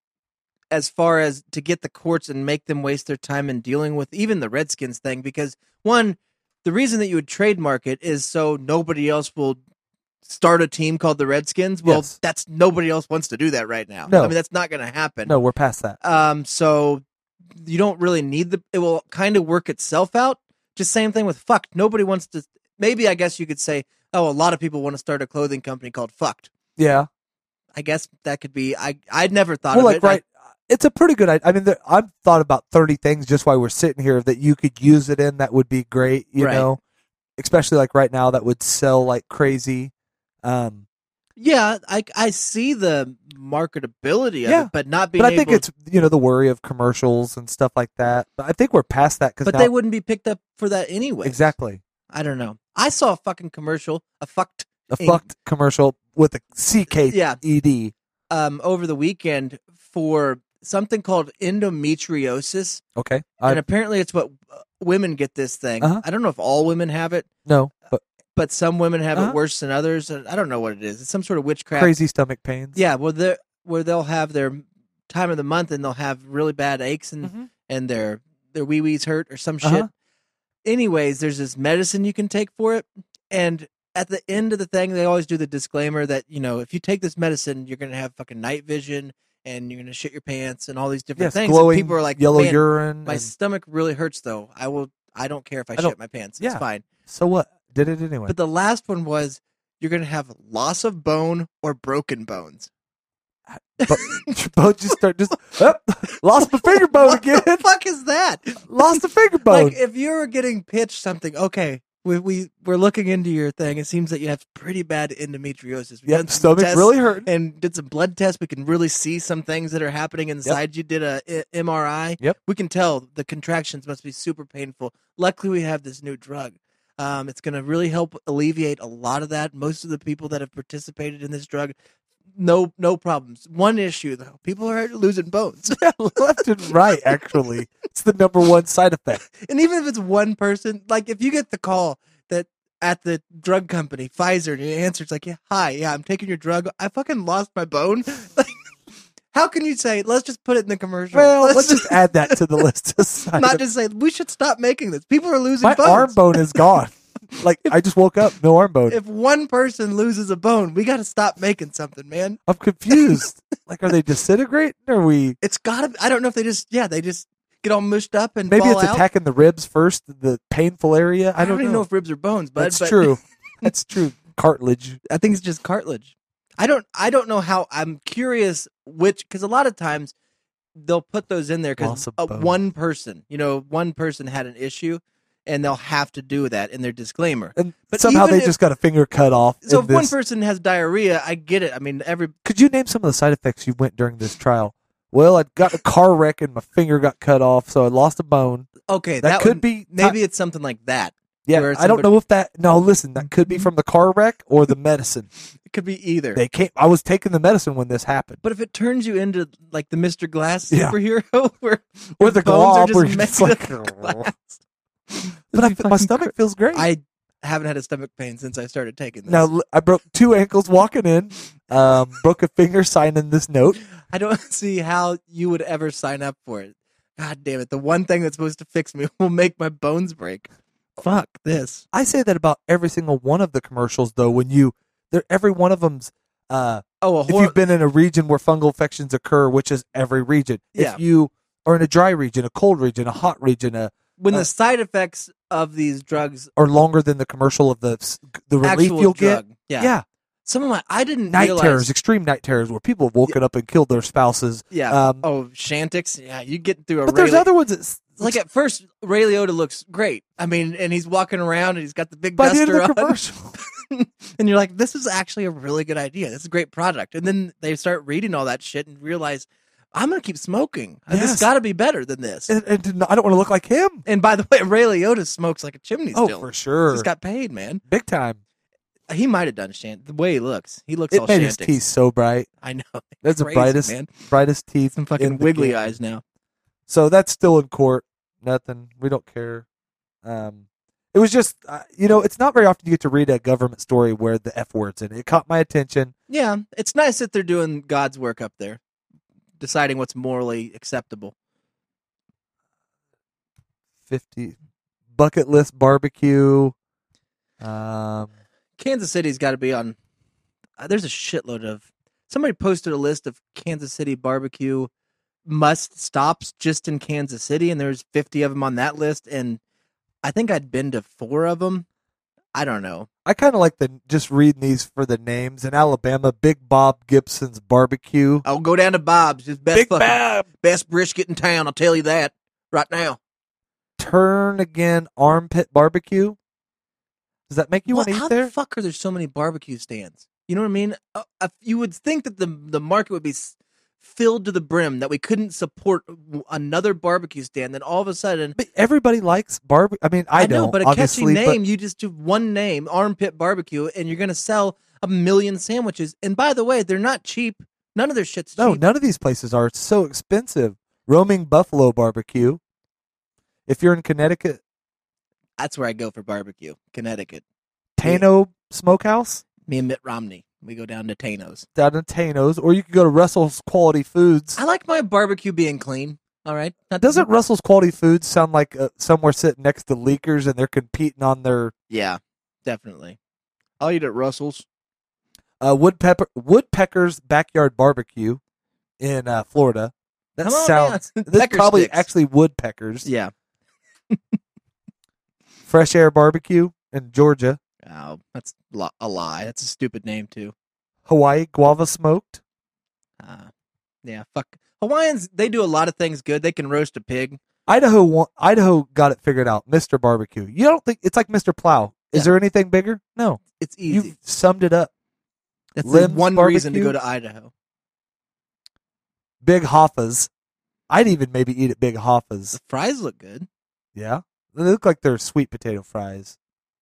as far as to get the courts and make them waste their time in dealing with even the Redskins thing. Because one, the reason that you would trademark it is so nobody else will start a team called the Redskins. Well, Yes. that's nobody else wants to do that right now. No. I mean, that's not going to happen. No, we're past that. Um, so you don't really need the. It will kind of work itself out. Just same thing with Fucked. Nobody wants to. Maybe I guess you could say, oh, a lot of people want to start a clothing company called Fucked. Yeah. I guess that could be. I I'd never thought Well, of like it. I- right, it's a pretty good idea. I mean, there, I've thought about thirty things just while we're sitting here that you could use it in. That would be great. You Right. know, especially like right now, that would sell like crazy. Um, yeah, I I see the marketability of Yeah. it, but not being. but I think able, it's you know the worry of commercials and stuff like that. But I think we're past that because But they wouldn't be picked up for that anyway. exactly I don't know. I saw a fucking commercial, a fucked a Ing- fucked commercial with a C K Yeah. E D. um over the weekend for something called endometriosis, Okay, and I apparently it's what uh, women get this thing. Uh-huh. I don't know if all women have it, no, but but some women have Uh-huh. it worse than others. and I don't know what it is. It's some sort of witchcraft. crazy stomach pains. Yeah, well, they where they'll have their time of the month and they'll have really bad aches and Mhm. and their their wee wees hurt or some shit. Uh-huh. Anyways, there's this medicine you can take for it, and at the end of the thing, they always do the disclaimer that you know if you take this medicine, you're gonna have fucking night vision and you're gonna shit your pants and all these different Yes, things. glowing and people are like, yellow "Man, urine. my and- stomach really hurts though. I will. I don't care if I, I don't- shit my pants. yeah. It's fine." so what? Did it anyway? But the last one was you're gonna have loss of bone or broken bones. But your bone just start just oh, lost my finger bone What again. the fuck is that? Lost the finger bone. Like if you're getting pitched something, okay, we we we're looking into your thing. It seems that you have pretty bad endometriosis. We yeah, done some stomach tests really hurt. and did some blood tests. We can really see some things that are happening inside you. Did a I- M R I. Yep. We can tell the contractions must be super painful. Luckily, we have this new drug. Um, it's going to really help alleviate a lot of that. Most of the people that have participated in this drug, no no problems. One issue though, people are losing bones. Left and right, actually. It's the number one side effect. And even if it's one person, like if you get the call that at the drug company, Pfizer, and you answer, it's like, yeah, hi, yeah, I'm taking your drug. I fucking lost my bone. Like, how can you say, let's just put it in the commercial? Well, let's just add that to the list. of side not effects. just say, we should stop making this. People are losing My bones. arm bone is gone. Like, I just woke up, no arm bone. If one person loses a bone, we got to stop making something, man. I'm confused. Like, are they disintegrating? Or are we. It's got to, I don't know if they just, yeah, they just get all mushed up and Maybe fall it's out. attacking the ribs first, the painful area. I I don't, don't even know if ribs are bones, but That's but true. That's true. Cartilage. I think it's just cartilage. I don't. I don't know how. I'm curious which, because a lot of times they'll put those in there Loss because of bone. one person, you know, one person had an issue, and they'll have to do that in their disclaimer. And But somehow even they if- just got a finger cut off. So in if one this. person has diarrhea, I get it. I mean, every Could you name some of the side effects you went during this trial? Well, I got in a car wreck and my finger got cut off, so I lost a bone. okay, That that, could would, be- maybe it's something like that. Yeah, Where I don't somebody- know if that. No, listen, that could be from the car wreck or the medicine. It could be either. They came. I was taking the medicine when this happened. But if it turns you into like the Mister Glass Yeah. superhero, where Or your the bones are glob, where just it's made like, of glass. but I, That'd be my fucking stomach feels great. I haven't had a stomach pain since I started taking this. now l- I broke two ankles walking in. Um, broke a finger signing this note. I don't see how you would ever sign up for it. God damn it. The one thing that's supposed to fix me will make my bones break. Fuck this. I say that about every single one of the commercials, though. When you, they're every one of them's. Uh, Oh, a if hor- you've been in a region where fungal infections occur, which is every region. Yeah. If you are in a dry region, a cold region, a hot region, a when uh, the side effects of these drugs or longer than the commercial of the the relief actual you'll drug. get. Yeah. Yeah. Some of my I didn't Night realize terrors, extreme night terrors, where people have woken up and killed their spouses. Yeah. Um, oh, Shantix. Yeah, you get through a but there's Ray- other ones that like at first Ray Liotta looks great. I mean, and he's walking around and he's got the big by the end duster of the on. commercial. And you're like, this is actually a really good idea. This is a great product. And then they start reading all that shit and realize, I'm going to keep smoking. Uh, This Yes. has got to be better than this. and, and to- I don't want to look like him. And by the way, Ray Liotta smokes like a chimney Oh, still. for sure. He's got paid, man. Big time. He might have done Shant. The way he looks, he looks It all made his Shantix. teeth so bright. I know. That's the Crazy, brightest, man. brightest teeth. Some in fucking the wiggly game. eyes now. So that's still in court. Nothing. We don't care. Um, it was just, uh, you know, it's not very often you get to read a government story where the F word's in it. It caught my attention. Yeah, it's nice that they're doing God's work up there, deciding what's morally acceptable. fifty bucket list barbecue. Um, Kansas City's got to be on. Uh, there's a shitload of. Somebody posted a list of Kansas City barbecue must stops just in Kansas City, and there's fifty of them on that list. And I think I'd been to four of them. I don't know. I kind of like the just reading these for the names. In Alabama, Big Bob Gibson's Barbecue. I'll go down to Bob's. Just best Big fucking, Bob. best brisket in town. I'll tell you that right now. Turn Again Armpit Barbecue. Does that make you Well, want to how eat there? the fuck are there so many barbecue stands? You know what I mean? Uh, uh, you would think that the the market would be s- filled to the brim, that we couldn't support w- another barbecue stand. Then all of a sudden, But everybody likes barbecue. I mean, I, know, don't, but a catchy obviously, but- name, you just do one name, Armpit Barbecue, and you're gonna sell a million sandwiches. And by the way, they're not cheap. None of their shit's No, cheap. none of these places are. It's so expensive. Roaming Buffalo Barbecue. If you're in Connecticut, That's where I go for barbecue, Connecticut. Tano Smokehouse Me and Mitt Romney, we go down to Tano's. down in Tano's, or you could go to Russell's Quality Foods. I like my barbecue being clean. All right, Not- Doesn't Russell's Quality Foods sound like uh, somewhere sitting next to Leakers and they're competing on their Yeah, definitely. I'll eat at Russell's. uh, Woodpepper Woodpecker's Backyard Barbecue in uh, Florida? That Come on, sounds. man. This is Pecker probably sticks. actually Woodpeckers. Yeah. Fresh Air Barbecue in Georgia. Oh, that's li- a lie. That's a stupid name too. Hawaii Guava Smoked. Uh, yeah, fuck. Hawaiians, they do a lot of things good. They can roast a pig. Idaho wa- Idaho got it figured out. Mister Barbecue. You don't think it's like Mister Plow? Is Yeah. there anything bigger? No. It's easy. You've summed it up. That's the Lim's one reason to Barbecue? go to Idaho. Big Hoffa's. I'd even maybe eat at Big Hoffa's. The fries look good. Yeah. They look like they're sweet potato fries.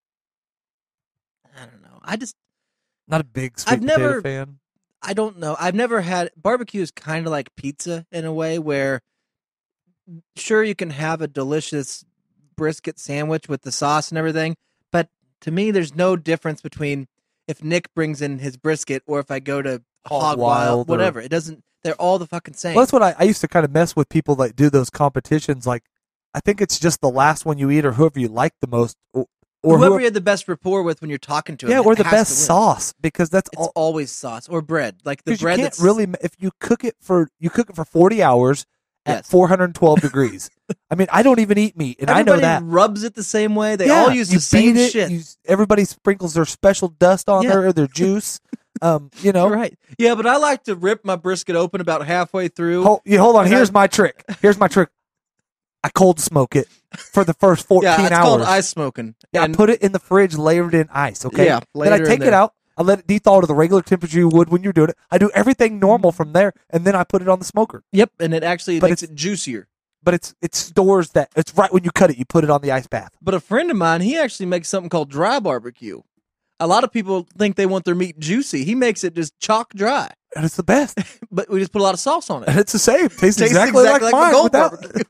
I don't know. I just, Not a big sweet I've potato never- fan. I don't know. I've never had barbecue is kind of like pizza in a way where, sure, you can have a delicious brisket sandwich with the sauce and everything, but to me, there's no difference between if Nick brings in his brisket or if I go to Hog Hog Wild Wild, or- whatever. It doesn't. They're all the fucking same. Well, that's what I, I used to kind of mess with people that do those competitions. Like, I think it's just the last one you eat or whoever you like the most. Or, or whoever whoever, you had the best rapport with when you're talking to him. yeah, or the has to best win. sauce because that's It's all. always sauce or bread. Like the 'cause bread you can't that's really if you cook it for you cook it for forty hours at Yes. four hundred twelve degrees. I mean, I don't even eat meat, and Everybody I know that. rubs it the same way. They Yeah, all use you the same beat it, shit. you- everybody sprinkles their special dust on Yeah. there or their juice. um, you know, Right. Yeah, but I like to rip my brisket open about halfway through. hold, you, hold on. And Here's I- my trick. Here's my trick. I cold smoke it for the first fourteen yeah, it's hours. called ice smoking. Yeah, And I put it in the fridge, layered in ice. Okay. Yeah, Then I later in take it there. out. I let it de-thaw to the regular temperature you would when you're doing it. I do everything normal from there, and then I put it on the smoker. Yep, and it actually But makes it's- it juicier. But it's it stores that. It's right when you cut it. You put it on the ice bath. But a friend of mine, he actually makes something called dry barbecue. A lot of people think they want their meat juicy. He makes it just chalk dry, And it's the best. but we just put a lot of sauce on it. And it's the same. Tastes, Tastes exactly, like, the mine. gold without- barbecue.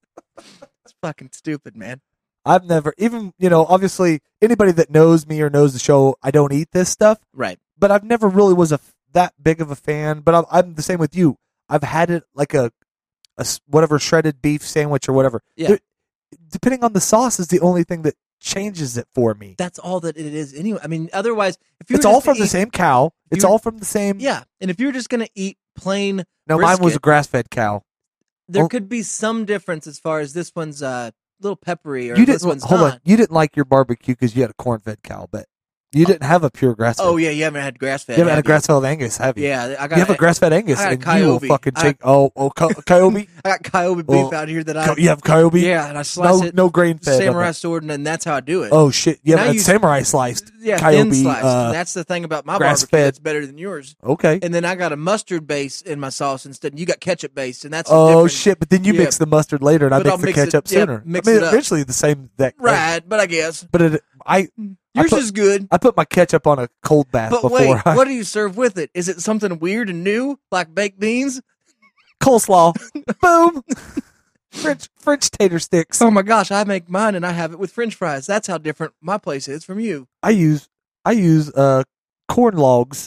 It's fucking stupid, man. I've never even you know obviously anybody that knows me or knows the show, I don't eat this stuff. Right. But I've never really was a f- that big of a fan. But I'm, I'm the same with you. I've had it like a, a s- whatever shredded beef sandwich or whatever. Yeah. There- depending on the sauce is the only thing that changes it for me. That's all that it is anyway. I mean, otherwise, if you It's were all just to from the eat- same cow. It's you were- all from the same. Yeah, and if you're just gonna eat plain, No, mine was a brisket, grass fed cow. there oh. could be some difference as far as this one's uh, a little peppery or You this didn't one's hold not. on. You didn't like your barbecue because you had a corn fed cow, but you didn't have a pure grass fed. Oh yeah, you haven't had grass fed. you haven't had a grass fed Angus, have you? Yeah, I got. You have a grass fed Angus, I got a and you will Kyobe. fucking I- take. oh, oh, co- Kyobe. I got Kyobe beef Well, out here that I. Co- you have Kyobe. Yeah, and I slice No, it. no grain fed. Samurai sword, and then that's how I do it. Oh shit! You And haven't I had use- samurai sliced. yeah, Kyobe, thin sliced. uh, and that's the thing about my grass barbecue fed. that's better than yours. Okay. And then I got a mustard base in my sauce instead. And you got ketchup base, and that's the Oh difference. shit! But then you Yeah. mix the mustard later, and I But mix I'll the mix it- ketchup yeah, sooner. mix I mean, it up. eventually the same. That Right, but I guess But it, I yours put- is good. I put my ketchup on a cold bath But before wait, I what do you serve with it? Is it something weird and new, like baked beans? coleslaw. Boom. French French tater sticks. Oh my gosh, I make mine and I have it with French fries. That's how different my place is from you. I use I use uh corn logs.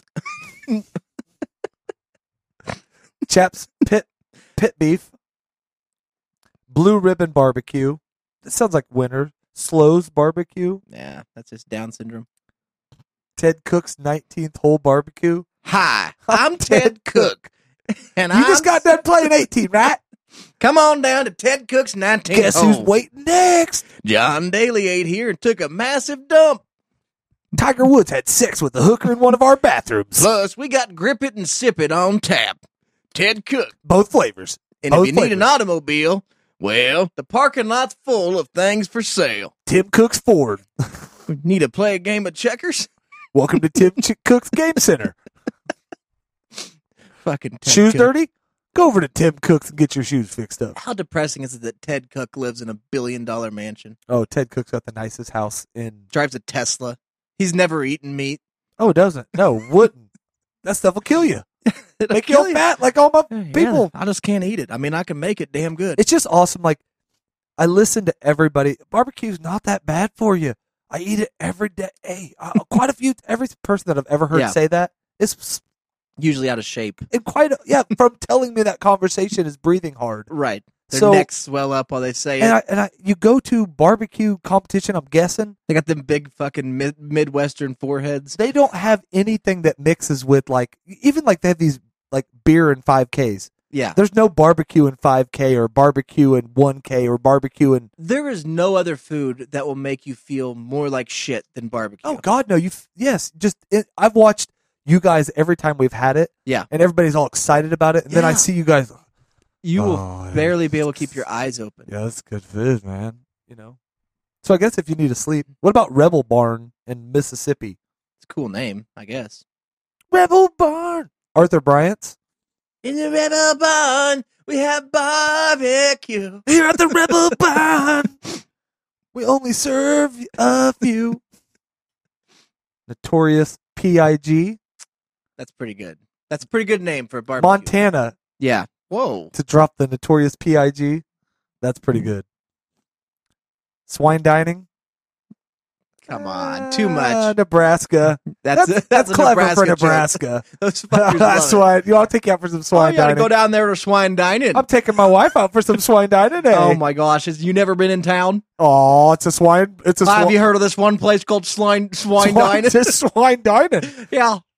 Chaps pit pit beef. Blue ribbon barbecue. That sounds like winter. Slows barbecue. Yeah, that's just Down syndrome. Ted Cook's nineteenth hole barbecue. Hi, I'm Ted Cook, and You I'm just got done playing eighteen, right? Come on down to Ted Cook's nineteenth Guess hole. who's waiting next? John Daly ate here and took a massive dump. Tiger Woods had sex with a hooker in one of our bathrooms. Plus, we got Grip It and Sip It on tap. Ted Cook. Both flavors. And Both if you need an flavors. automobile, well, the parking lot's full of things for sale. Tim Cook's Ford. Need to play a game of checkers? Welcome to Tim Ch- Cook's Game Center. Fucking Ted Shoes Cook. dirty? Go over to Tim Cook's and get your shoes fixed up. How depressing is it that Ted Cook lives in a billion dollar mansion? Oh, Ted Cook's got the nicest house in. Drives a Tesla. He's never eaten meat. Oh, it doesn't. No, wouldn't. That stuff will kill you. It'll Make you kill all fat like all my Yeah, people. I just can't eat it. I mean, I can make it damn good. It's just awesome. Like, I listen to everybody. Barbecue's not that bad for you. I eat it every day. Hey, uh, quite a few. Every person that I've ever heard Yeah. say that is Usually out of shape. and quite. A, yeah, from telling me that conversation is breathing hard. Right. Their So- necks swell up while they say And it. I, and I, you go to barbecue competition. I'm guessing They got them big fucking mid- Midwestern foreheads. they don't have anything that mixes with like even like they have these like beer and five Ks. Yeah. There's no barbecue in five K or barbecue in one K or barbecue in. There is no other food that will make you feel more like shit than barbecue. Oh God, no! You f- yes, just it, I've watched you guys every time we've had it. Yeah. and everybody's all excited about it, and then I Yeah. see you guys. You will Oh, yeah. barely be able to keep your eyes open. Yeah, that's good food, man. You know. So I guess if you need to sleep, what about Rebel Barn in Mississippi? It's a cool name, I guess. Rebel Barn, Arthur Bryant's. In the Rebel Barn, we have barbecue. Here at the Rebel Barn, we only serve a few. Notorious P I G. That's pretty good. That's a pretty good name for a barbecue. Montana Yeah. Whoa. to drop the Notorious P I G. That's pretty good. Swine dining. Come on. Too Uh, much. Nebraska. That's That's, a, that's, a clever Nebraska for joke. Nebraska. Those fuckers That's love it. why you all take you out for some Oh, swine you gotta dining. go down there to swine dining. I'm taking my wife out for some swine dining. Today. Oh my gosh! Has you never been in town? Oh, it's a swine. It's a Have swine. you heard of this one place called Swine Swine swine, Dining? It's a swine dining. Yeah,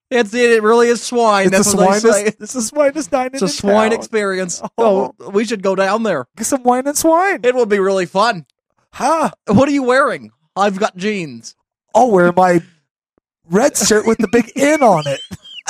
It's it really is swine. It's That's a what swine. they say. It's a swine is dining It's a in swine town. experience. Oh. Oh, we should go down there. Get some wine and swine. It will be really fun. Huh? What are you wearing? I've got jeans. I'll wear my red shirt with the big N on it.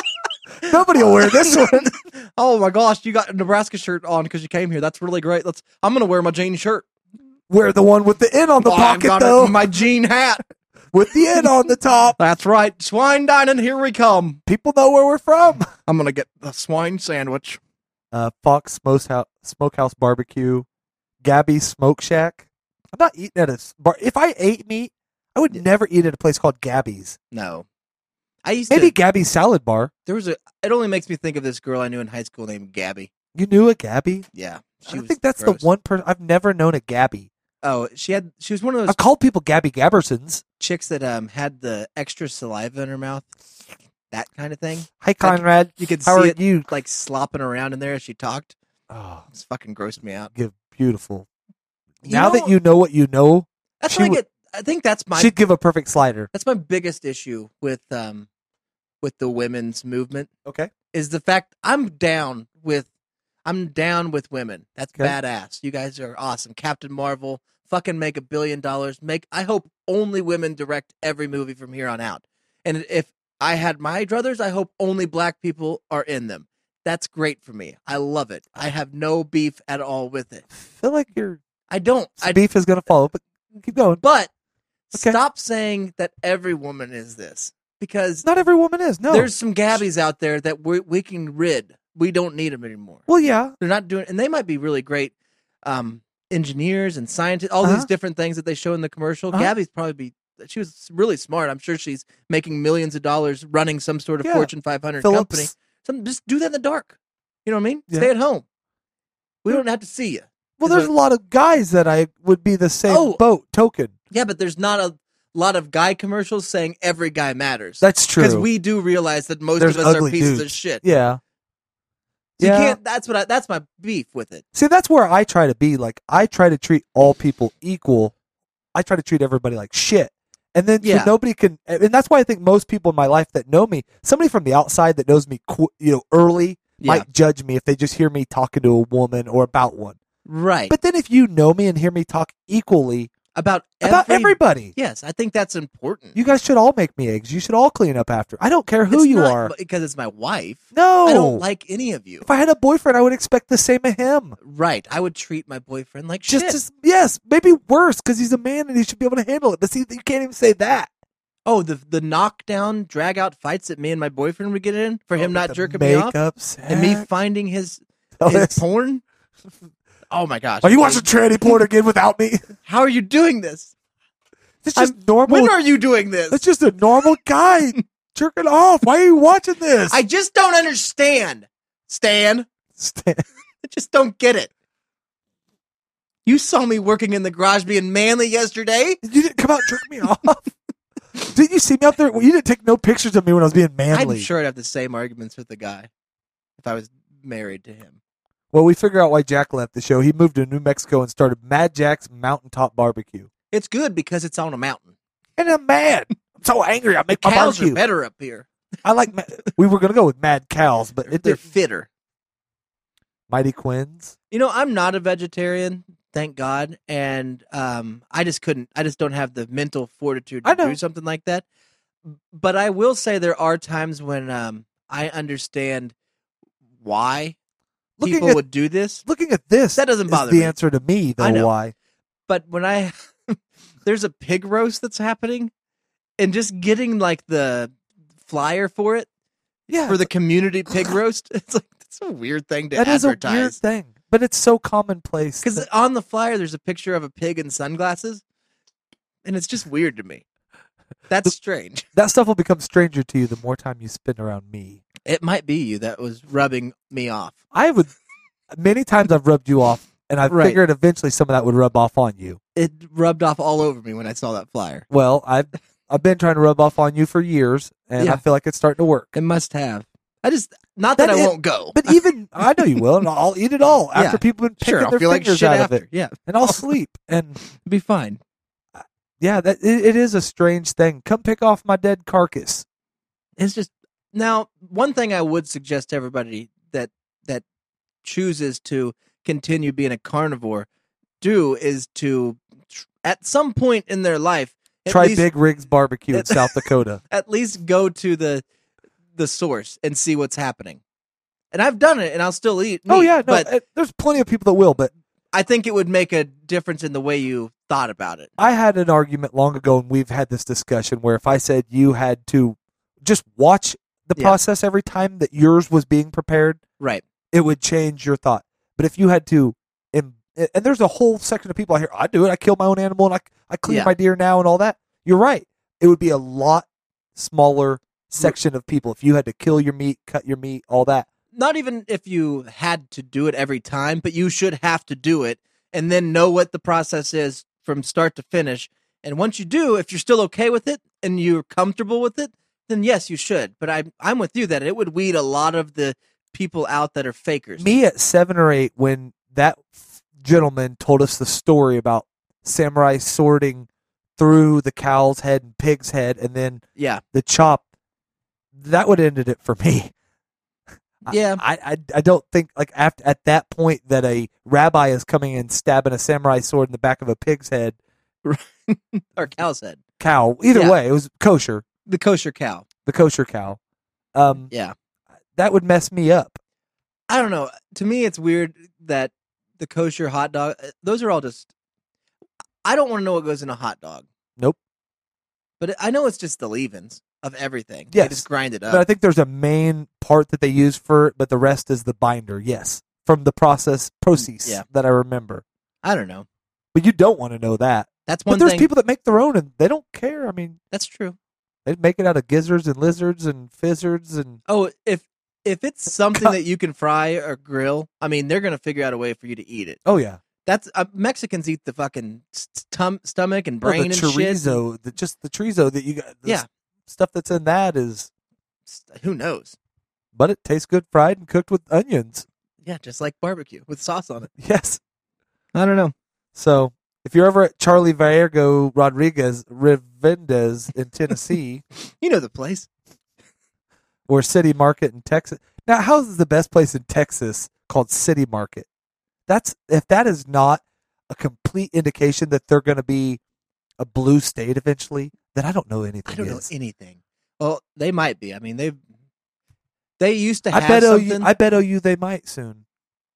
Nobody will wear this one. Oh my gosh, you got a Nebraska shirt on because you came here. That's really great. Let's. I'm gonna wear my jean shirt. Wear the one with the N on the Oh, I've pocket, got it though. in my jean hat. With the N on the top. That's right. Swine dining. Here we come. People know where we're from. I'm gonna get the swine sandwich. Uh, Fox Smokehouse, Smokehouse Barbecue, Gabby's Smoke Shack. I'm not eating at a s- bar. If I ate meat, I would never eat at a place called Gabby's. No, I used Maybe to. Gabby's Salad Bar. There was a. It only makes me think of this girl I knew in high school named Gabby. You knew a Gabby? Yeah, I was think that's gross. the one person I've never known a Gabby. Oh, she had. She was one of those I've called people Gabby Gabbersons. chicks that um had the extra saliva in her mouth, that kind of thing. Hi, Conrad. You could How see are it you? like slopping around in there as she talked. Oh, It's fucking grossed me out. give beautiful. You now know- that you know what you know, That's she what I would- get. I think that's my she'd give a perfect slider. that's my biggest issue with um with the women's movement Okay. is the fact I'm down with I'm down with women. That's Okay. badass. You guys are awesome. Captain Marvel, fucking make a billion dollars. Make I hope only women direct every movie from here on out. And if I had my druthers, I hope only black people are in them. That's great for me. I love it. I have no beef at all with it. I feel like your I don't. I beef is going to follow, but keep going. but Okay. stop saying that every woman is this because Not every woman is. No. there's some Gabbies out there that we we can rid. We don't need them anymore. well, yeah. They're not doing, and they might be really great um, engineers and scientists. All Uh-huh. these different things that they show in the commercial. Uh-huh. Gabby's probably be. She was really smart. I'm sure she's making millions of dollars running some sort of Yeah. Fortune five hundred Phillips. company. Some just do that in the dark. You know what I mean? Yeah. Stay at home. We don't have to see you. Well, Is there's it- a lot of guys that I would be the same Oh. boat token. Yeah, but there's not a lot of guy commercials saying every guy matters. That's true. Because we do realize that most There's of us are ugly pieces of dudes. shit. Yeah. So Yeah. You can't. That's what. I, that's my beef with it. See, that's where I try to be. Like, I try to treat all people equal. I try to treat everybody like shit. And then so Yeah. nobody can, and that's why I think most people in my life that know me, somebody from the outside that knows me, qu- you know, early Yeah. might judge me if they just hear me talking to a woman or about one. Right. But then if you know me and hear me talk equally about about every- everybody, Yes, I think that's important. you guys should all make me eggs. You should all clean up after. I don't care who It's you not are. because it's my wife. No, I don't like any of you. If I had a boyfriend, I would expect the same of him. Right. I would treat my boyfriend like Just shit. as yes, maybe worse because he's a man and he should be able to handle it. But see, you can't even say that. Oh, the the knockdown, drag out fights that me and my boyfriend would get in for him Oh, not the jerking me off makeup and me sex. finding his Oh, his yes. porn. Oh my gosh! Are you watching tranny porn again without me? How are you doing this? It's just I'm- normal. When are you doing this? It's just a normal guy jerking off. Why are you watching this? I just don't understand, Stan. Stan. I just don't get it. You saw me working in the garage being manly yesterday. You didn't come out and jerk me off. Didn't you see me out there? Well, you didn't take no pictures of me when I was being manly. I'm sure I'd have the same arguments with the guy if I was married to him. Well, we figure out why Jack left the show. He moved to New Mexico and started Mad Jack's Mountaintop Barbecue. It's good because it's on a mountain. And I'm mad. I'm so angry. I make my Cows barbecue. are better up here. I like. Ma- we were gonna go with Mad Cows, but it They're did. fitter. Mighty Quins. You know, I'm not a vegetarian, thank God, and um, I just couldn't. I just don't have the mental fortitude to I know. do something like that. But I will say there are times when um, I understand why Looking people at- would do this. Looking at this, That doesn't is bother the me. answer to me, though. I know. Why? But when I there's a pig roast that's happening, and just getting like the flyer for it Yeah, for the community pig roast, it's like it's a weird thing to that is a weird advertise. thing, but it's so commonplace. Because that- on the flyer, there's a picture of a pig in sunglasses, and it's just weird to me. That's strange. that stuff will become stranger to you the more time you spend around me. It might be you that was rubbing me off. I would many times I've rubbed you off, and I Right. figured eventually some of that would rub off on you. It rubbed off all over me when I saw that flyer. Well, I've I've been trying to rub off on you for years, and Yeah. I feel like it's starting to work. It must have. I just not that, That I it- won't go. But even I know you will, and I'll eat it all Yeah. after people have been Sure, picking I'll their feel like fingers shit out after. of it, Yeah, and I'll sleep. And it'll be fine. yeah, that it, it is a strange thing. Come pick off my dead carcass. It's just Now, one thing I would suggest to everybody that that chooses to continue being a carnivore do is to, tr- at some point in their life, at Try least, Big Rigs Barbecue in South Dakota. at least go to the the source and see what's happening. And I've done it, and I'll still eat meat. Oh yeah, no, but uh, there's plenty of people that will, but I think it would make a difference in the way you thought about it. I had an argument long ago, and we've had this discussion where if I said you had to just watch the Yeah. process every time that yours was being prepared, Right. it would change your thought. But if you had to, and, and there's a whole section of people out here, I do it, I kill my own animal, and I, I clean Yeah. my deer now and all that. You're right. It would be a lot smaller section of people if you had to kill your meat, cut your meat, all that. Not even if you had to do it every time, but you should have to do it and then know what the process is from start to finish. And once you do, if you're still okay with it and you're comfortable with it, then yes, you should. But I, I'm with you that it would weed a lot of the people out that are fakers. Me at seven or eight, when that f- gentleman told us the story about samurai sorting through the cow's head and pig's head and then Yeah. the chop, that would have ended it for me. I- Yeah. I, I, I don't think like after, at that point that a rabbi is coming and stabbing a samurai sword in the back of a pig's head, Or cow's head. cow. Either Yeah. way, it was kosher, The kosher cow. the kosher cow. Um, Yeah. that would mess me up. I don't know. To me, it's weird that the kosher hot dog, those are all just, I don't want to know what goes in a hot dog. Nope. But I know it's just the leavings of everything. Yes. They just grind it up. But I think there's a main part that they use for it, but the rest is the binder. Yes, from the process process Yeah. that I remember. I don't know. But you don't want to know that. That's But one there's thing. people that make their own and they don't care. I mean, That's true. they make it out of gizzards and lizards and fizzards and Oh, if if it's something Cut- that you can fry or grill, I mean, they're gonna figure out a way for you to eat it. oh yeah, That's uh, Mexicans eat the fucking st- stomach and Oh, brain the and shit. chorizo, the, just the chorizo that you got. the Yeah. s- stuff that's in that is, Who knows? but it tastes good fried and cooked with onions. Yeah, just like barbecue with sauce on it. Yes. I don't know. So if you're ever at Charlie Viergo Rodriguez Revendez in Tennessee You know the place. or City Market in Texas, now how's the best place in Texas called City Market? That's if that is not a complete indication that they're going to be a blue state eventually, then I don't know anything. I don't know is. anything. Well, they might be. I mean, they've they used to I have bet something. OU, I bet OU they might soon.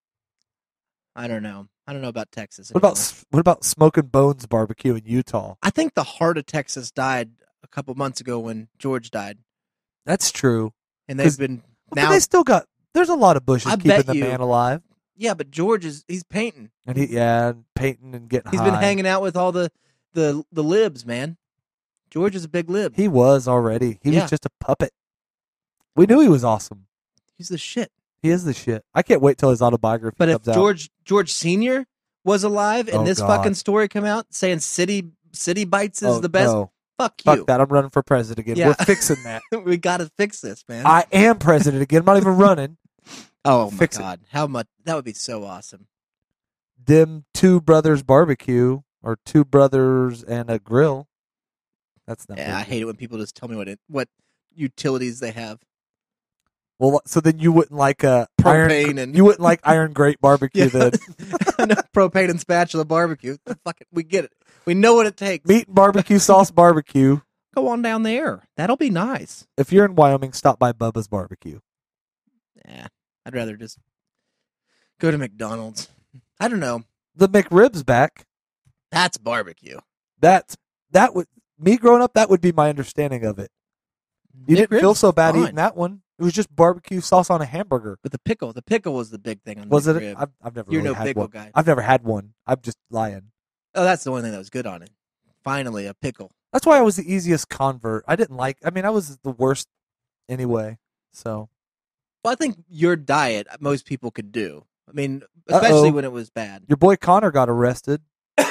I don't know. I don't know about Texas. What about anymore. s- what about Smoking Bones Barbecue in Utah? I think the heart of Texas died a couple months ago when George died, That's true. and they've 'Cause- been But now. they still got. There's a lot of bushes I keeping bet the you- man alive, Yeah, but George is he's painting. and he yeah, and painting and getting. He's high. been hanging out with all the the the libs, man. George is a big lib. He was already. He Yeah. was just a puppet. We knew he was awesome. He's the shit. He is the shit. I can't wait till his autobiography But if comes out. George George Senior was alive and Oh, this God. fucking story come out saying City City Bites is Oh, the best, no. fuck Fuck you. that! I'm running for president again. Yeah. We're fixing that. we got to fix this, man. I am president again. I'm not even running. oh my fix it. god, how much that would be so awesome. Them two brothers barbecue or two brothers and a grill. That's not. Yeah, very I good. hate it when people just tell me what it, what utilities they have. Well, so then you wouldn't like a iron. Propane and You wouldn't like Iron Great barbecue yeah, then. no, propane and spatula barbecue. Fuck it, we get it. We know what it takes. Meat and barbecue sauce barbecue. Go on down there. That'll be nice. If you're in Wyoming, stop by Bubba's Barbecue. Yeah, I'd rather just go to McDonald's. I don't know. The McRib's back. That's barbecue. That's that would me growing up. That would be my understanding of it. You didn't McRib's feel so bad fine. eating that one. It was just barbecue sauce on a hamburger. But the pickle, the pickle was the big thing on Was the it? McRib. I've, I've never You're really no had pickle one. guy. I've never had one. I'm just lying. Oh, that's the only thing that was good on it. Finally, a pickle. That's why I was the easiest convert. I didn't like. I mean, I was the worst anyway. So Well, I think your diet most people could do. I mean, especially Uh-oh. when it was bad. your boy Connor got arrested.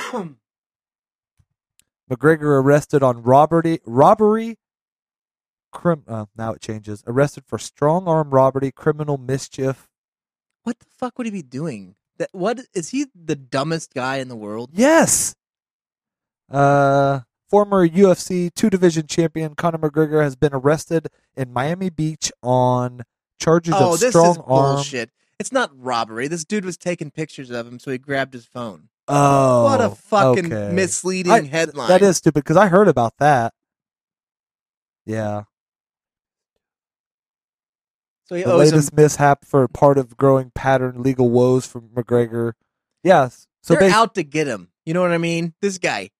McGregor arrested on robbery. Robbery. Crim. Uh, now it changes. Arrested for strong arm robbery, criminal mischief. What the fuck would he be doing? That what is he the dumbest guy in the world? Yes. Uh, Former U F C two-division champion Conor McGregor has been arrested in Miami Beach on charges Oh, of this strong is arm. bullshit. It's not robbery. This dude was taking pictures of him, so he grabbed his phone. Oh, What a fucking okay. misleading I- headline. That is stupid because I heard about that. Yeah, So he the owes him. latest mishap for part of growing pattern legal woes from McGregor. Yes, so They're bas- out to get him. You know what I mean? This guy.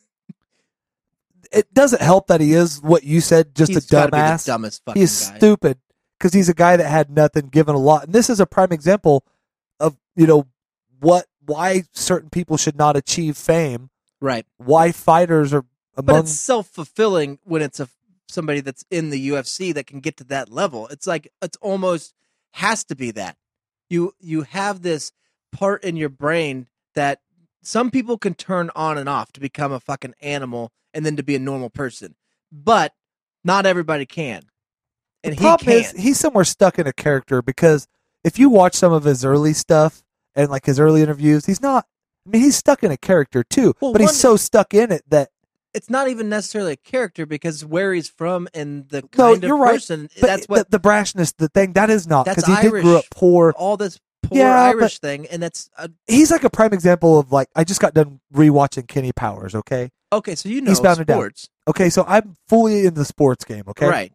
it doesn't help that he is what you said, just He's a gotta be the dumbass. dumbest fucking He's guy. stupid because he's a guy that had nothing, given a lot. And this is a prime example of, you know, what why certain people should not achieve fame, Right. why fighters are But among. it's self-fulfilling when it's a somebody that's in the U F C that can get to that level. It's like it's almost has to be that. You you have this part in your brain that some people can turn on and off to become a fucking animal and then to be a normal person. But not everybody can. And the he problem is can't. he's somewhere stuck in a character because if you watch some of his early stuff and like his early interviews, he's not. I mean, he's stuck in a character too, Well, but he's one- so stuck in it that It's not even necessarily a character because where he's from and the no, kind you're of right. person But that's what the, the brashness, the thing that is not that's because he did grow up Irish. poor. all this poor Yeah, Irish thing, and that's uh, He's like a prime example of like I just got done rewatching Kenny Powers. Okay, okay. So you know He's bound and down. sports, okay, so I'm fully in the sports game. Okay, right?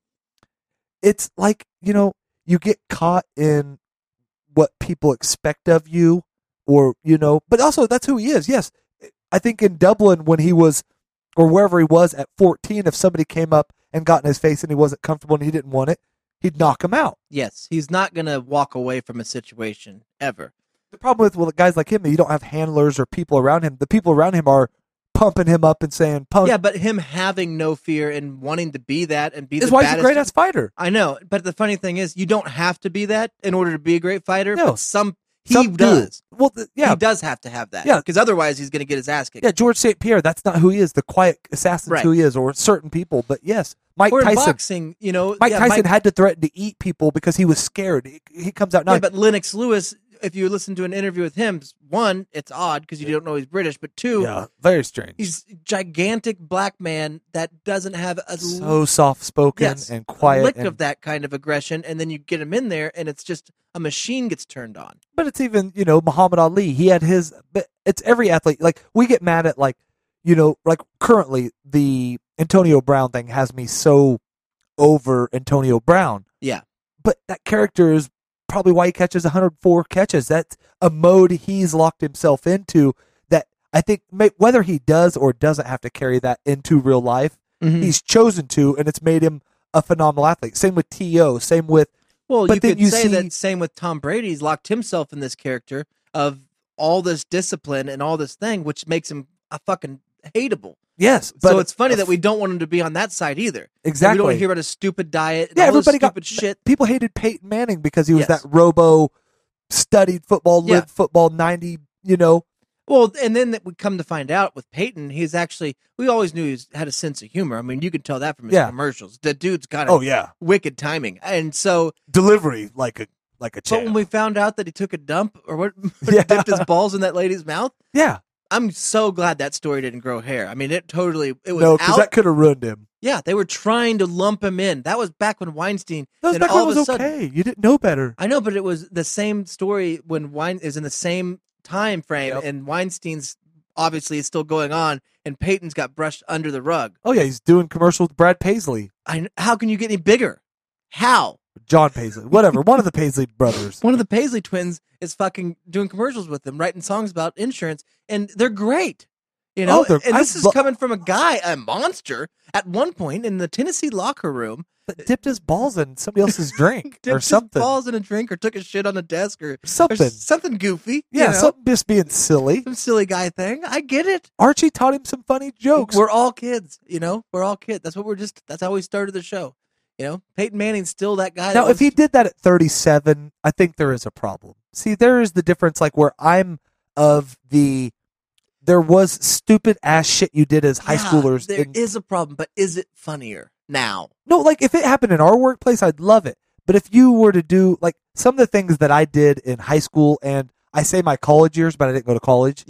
It's like you know you get caught in what people expect of you, or you know, but also that's who he is. Yes, I think in Dublin when he was, or wherever he was at fourteen, if somebody came up and got in his face and he wasn't comfortable and he didn't want it, he'd knock him out. Yes, he's not gonna walk away from a situation ever. The problem with well, guys like him, you don't have handlers or people around him. The people around him are pumping him up and saying, "Punk." Yeah, but him having no fear and wanting to be that and be is the why he's a baddest. great ass fighter. I know, but the funny thing is, you don't have to be that in order to be a great fighter. No. But some he Some do. does. Well, th- yeah, He does have to have that. Yeah. because otherwise he's gonna get his ass kicked. yeah. George Saint Pierre, that's not who he is. The quiet assassin's Right. who he is, or certain people. But yes, Mike Or in Tyson. boxing, you know, Mike yeah, Tyson Mike- had to threaten to eat people because he was scared. He, he comes out now. Yeah, but Lennox Lewis, if you listen to an interview with him, one, it's odd because you don't know he's British, but two, yeah, very strange. he's a gigantic black man that doesn't have a so soft spoken yes, and quiet. lick and- of that kind of aggression, and then you get him in there, and it's just a machine gets turned on. But it's even, you know, Muhammad Ali. He had his, but it's every athlete. Like, we get mad at, like, you know, like currently the Antonio Brown thing has me so over Antonio Brown. Yeah, But that character is probably why he catches one hundred four catches. That's a mode he's locked himself into that I think may, whether he does or doesn't have to carry that into real life, Mhm. he's chosen to, and it's made him a phenomenal athlete. Same with T O. Same with well, but you then could you say see- that same with Tom Brady. He's locked himself in this character of all this discipline and all this thing, which makes him a fucking hateable. yes. But so it's funny that we don't want him to be on that side either. exactly We don't want to hear about his stupid diet. And Yeah, all this everybody got stupid shit. People hated Peyton Manning because he was Yes. that robo studied football, Yeah. lived football ninety. You know, Well, and then that we come to find out with Peyton, he's actually, we always knew he had a sense of humor. I mean, you can tell that from his Yeah. commercials. The dude's got a oh yeah, wicked timing. And so, delivery like a like a but when champ. we found out that he took a dump or what, Yeah. dipped his balls in that lady's mouth, Yeah, I'm so glad that story didn't grow hair. I mean, it totally, it was no, because out. that could have ruined him. Yeah, they were trying to lump him in. That was back when Weinstein, That was and back all when it of a was sudden, okay. You didn't know better. I know, but it was the same story when Wein is in the same time frame, Yep. and Weinstein's obviously is still going on, and Peyton's got brushed under the rug. Oh yeah, he's doing commercials with Brad Paisley, I, how can you get any bigger? How? John Paisley, whatever, one of the Paisley brothers. One of the Paisley twins is fucking doing commercials with them, writing songs about insurance, and they're great. You know, Oh, they're- and I this is lo- coming from a guy, a monster, at one point in the Tennessee locker room, That dipped his balls in somebody else's drink dipped or his something. balls in a drink, or took a shit on a desk, or or Something. something goofy. Yeah, you know? something just being silly. some silly guy thing. I get it. Archie taught him some funny jokes. We're all kids, you know. We're all kids. That's what we're just. That's how we started the show. You know, Peyton Manning's still that guy. Now, that if he was- did that at thirty-seven, I think there is a problem. See, there is the difference, like where I'm of the, there was stupid ass shit you did as high Yeah, schoolers. there in- is a problem, but is it funnier now? no, like if it happened in our workplace, I'd love it. But if you were to do, like some of the things that I did in high school, and I say my college years, but I didn't go to college, Yeah,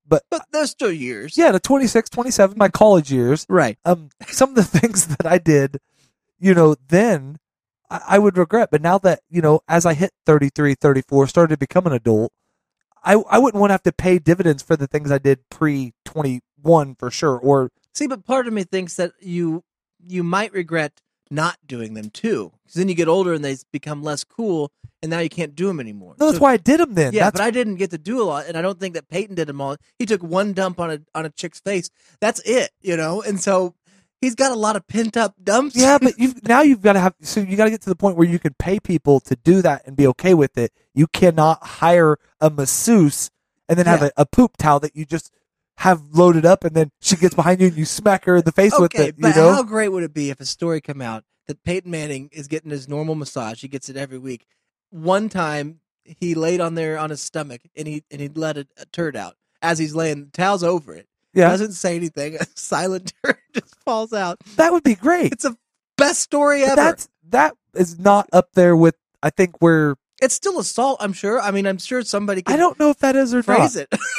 but But there's still years. yeah, to twenty-six, twenty-seven, my college years. Right. Um, some of the things that I did, you know, then I, I would regret. But now that, you know, as I hit thirty-three, thirty-four, started to become an adult, I, I wouldn't want to have to pay dividends for the things I did pre twenty-one for sure. Or See, but part of me thinks that you you might regret not doing them too, because then you get older and they become less cool, and now you can't do them anymore. no, that's So- why I did them then. Yeah, that's but I didn't get to do a lot, and I don't think that Peyton did them all. He took one dump on a on a chick's face. That's it, you know. And so he's got a lot of pent up dumps. yeah, but you now you've got to have so you got to get to the point where you can pay people to do that and be okay with it. You cannot hire a masseuse and then have Yeah. a, a poop towel that you just have loaded up, and then she gets behind you and you smack her in the face with okay, it. You but know, how great would it be if a story come out that Peyton Manning is getting his normal massage? He gets it every week. One time he laid on there on his stomach and he and he let a, a turd out as he's laying. The towel's over it. yeah, Doesn't say anything. A silent turd just falls out. that would be great. It's a best story But ever. that's that is not up there with. I think where It's still assault, I'm sure. I mean, I'm sure somebody can I don't know if that is or phrase not. it.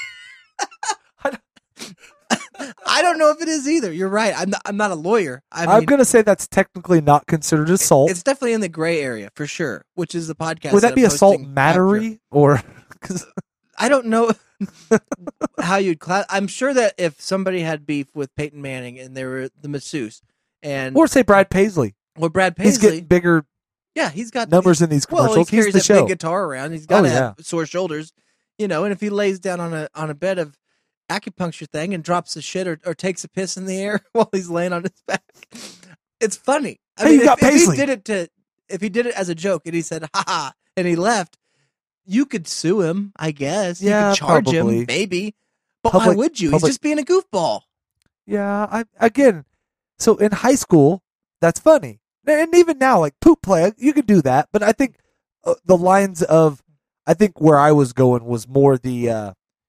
I don't know if it is either. You're right. I'm not, I'm not a lawyer. I mean, I'm gonna say that's technically not considered assault. it's definitely in the gray area for sure, which is the podcast. Would that I'm be assault hosting mattery or? Cause, after. I don't know how you'd class. I'm sure that if somebody had beef with Peyton Manning and they were the masseuse and or say Brad Paisley. or Brad He's Paisley, getting bigger yeah, he's got numbers in these Well, commercials. he He's carries the that show. big guitar around. He's got to Oh, have sore shoulders, you know. And if he lays down on a on a bed of acupuncture thing and drops a shit or, or takes a piss in the air while he's laying on his back, it's funny. I Hey, mean, you if, got if he Paisley. did it to if he did it as a joke and he said "ha ha" and he left, you could sue him. I guess you Yeah, could charge probably. him, maybe. But why Public- would you? public- He's just being a goofball. Yeah, I again. So in high school, that's funny, and even now, like poop play, you could do that. But I think uh, the lines of, I think where I was going was more the, uh,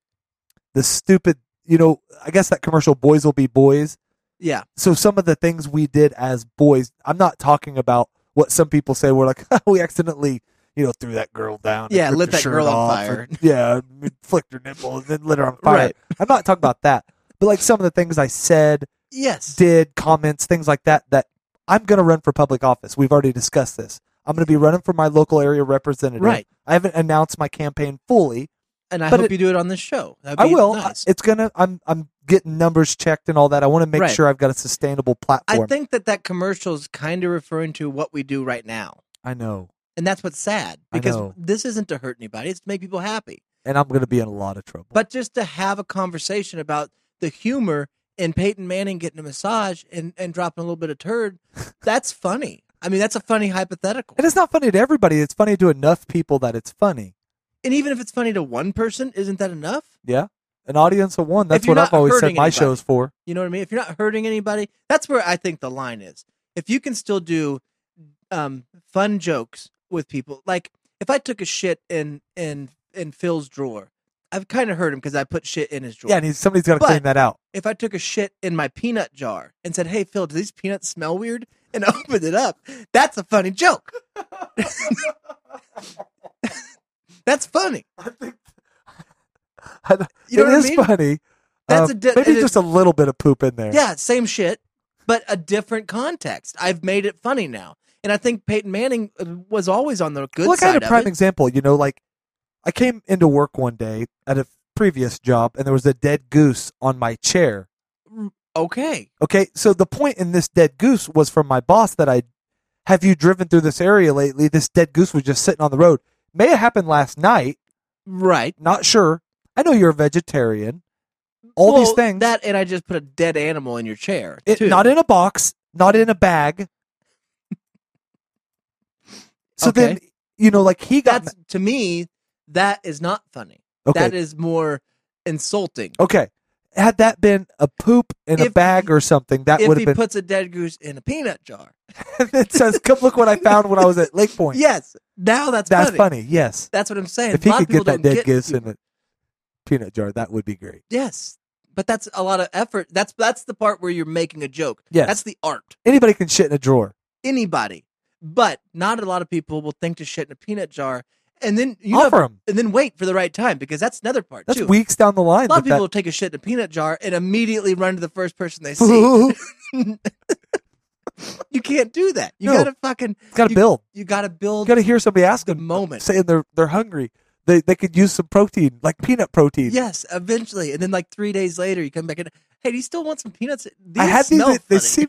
the stupid. You know, I guess that commercial, "Boys Will Be Boys." Yeah, So some of the things we did as boys, I'm not talking about what some people say. We're like, we accidentally, you know, threw that girl down. and Yeah, ripped lit her that shirt girl on off fire. and- yeah, flicked her nipple and then lit her on fire. Right. I'm not talking about that. But like some of the things I said, yes, did, comments, things like that, that I'm going to run for public office. We've already discussed this. I'm going to be running for my local area representative. Right. I haven't announced my campaign fully. and I but hope it- you do it on this show. That'd I be will. Nice. It's going to, I'm, I'm getting numbers checked and all that. I want to make Right. sure I've got a sustainable platform. I think that that commercial is kind of referring to what we do right now. I know. And that's what's sad I because know. this isn't to hurt anybody. It's to make people happy. And I'm going to be in a lot of trouble. But just to have a conversation about the humor in Peyton Manning getting a massage and, and dropping a little bit of turd, that's funny. I mean, that's a funny hypothetical. and it's not funny to everybody. It's funny to enough people that it's funny. And even if it's funny to one person, isn't that enough? Yeah. An audience of one. That's you're what I've not always said hurting my anybody. show's for. You know what I mean? If you're not hurting anybody, that's where I think the line is. If you can still do um, fun jokes with people, like if I took a shit in in in Phil's drawer, I've kind of hurt him because I put shit in his drawer. Yeah, and he's, somebody's got to But- clean that out. If I took a shit in my peanut jar and said, "Hey Phil, do these peanuts smell weird?" and opened it up, that's a funny joke. That's funny. I think You know it what I is mean? funny. That's Um, a di- maybe it is- just a little bit of poop in there. Yeah, same shit, but a different context. I've made it funny now. And I think Peyton Manning uh, was always on the good Look, I side had a of prime it. example. You know, like I came into work one day at a previous job, and there was a dead goose on my chair. Okay. Okay, so the point in this dead goose was from my boss that I have you driven through this area lately? This dead goose was just sitting on the road. May have happened last night. Right. Not sure. I know you're a vegetarian. All Well, these things. That and I just put a dead animal in your chair. It, too. not in a box, not in a bag. So Okay. then, you know, like he got. That's to me, that is not funny. Okay. That is more insulting. Okay. Had that been a poop in a If- bag or something, that if would he have been. puts a dead goose in a peanut jar. It says, "Come look what I found when I was at Lake Point." Yes. Now that's, That's funny. funny. Yes. That's what I'm saying. If a he lot could of people get that don't dead get goose in humor. a peanut jar, that would be great. Yes. But that's a lot of effort. That's that's the part where you're making a joke. Yes. That's the art. Anybody can shit in a drawer. Anybody. But not a lot of people will think to shit in a peanut jar and then you know, Offer them. and then wait for the right time because that's another part That's too. weeks down the line. A lot of but people that- will take a shit in a peanut jar and immediately run to the first person they see. You can't do that. You No. gotta fucking Got to you, build. You gotta You build got to hear somebody ask the them, moment. saying they're they're hungry. They they could use some protein, like peanut protein. Yes, eventually, and then like three days later, you come back in. Hey, do you still want some peanuts? These I had these. smell They, they funny." seem,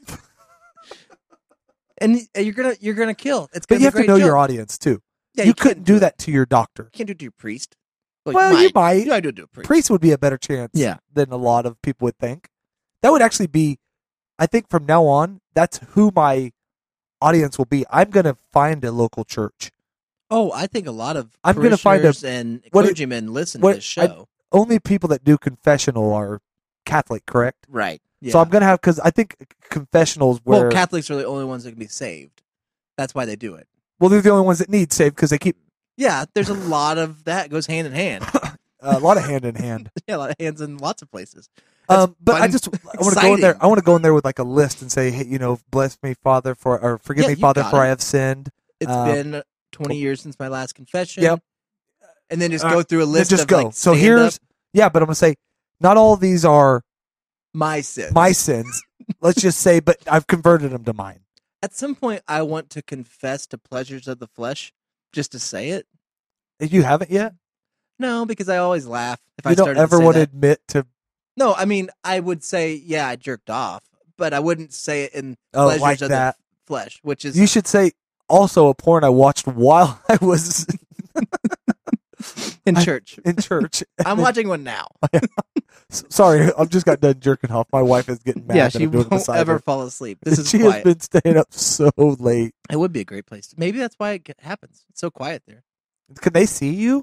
and y- you're gonna you're gonna kill. It's but gonna you be a have to great know joke. your audience too. Yeah, you, you couldn't can't do do it. that to your doctor. You can't do it to your priest. Well, you might. You might do it to a priest. Priest would be a better chance Yeah. than a lot of people would think. That would actually be, I think from now on, that's who my audience will be. I'm going to find a local church. Oh, I think a lot of I'm gonna find a- parishioners and what it- clergymen listen what- to this show. Only people that do confessional are Catholic, correct? right. Yeah. So I'm going to have, because I think confessionals where, well, Catholics are the only ones that can be saved. That's why they do it. well, they're the only ones that need saved because they keep Yeah, there's a lot of that goes hand in hand. a lot of hand in hand. Yeah, a lot of hands in lots of places. That's Um, but I fun, just I want to go in there. exciting. I want to go in there with like a list and say, hey, you know, bless me, Father, for or forgive Yeah, me, you Father, got for it. I have sinned. It's Uh, been twenty years since my last confession. Yep. And then just Uh, go through a Then list just of go. like so stand here's up yeah, but I'm gonna say, not all of these are my sins. my sins. Let's just say, but I've converted them to mine. At some point, I want to confess to pleasures of the flesh, just to say it. If you haven't yet, No, because I always laugh if I you don't started ever to say want to that. admit to No, I mean I would say, yeah, I jerked off, but I wouldn't say it in Oh, pleasures like of that. the flesh, which is You should say also a porn I watched while I was in I- church. in church. I'm watching one now. S- Sorry, I've just got done jerking off. My wife is getting mad yeah, that she I'm doing it won't beside ever her. fall asleep. This is she quiet. has been staying up so late. It would be a great place. To, maybe that's why it get- happens. It's so quiet there. Can they see you?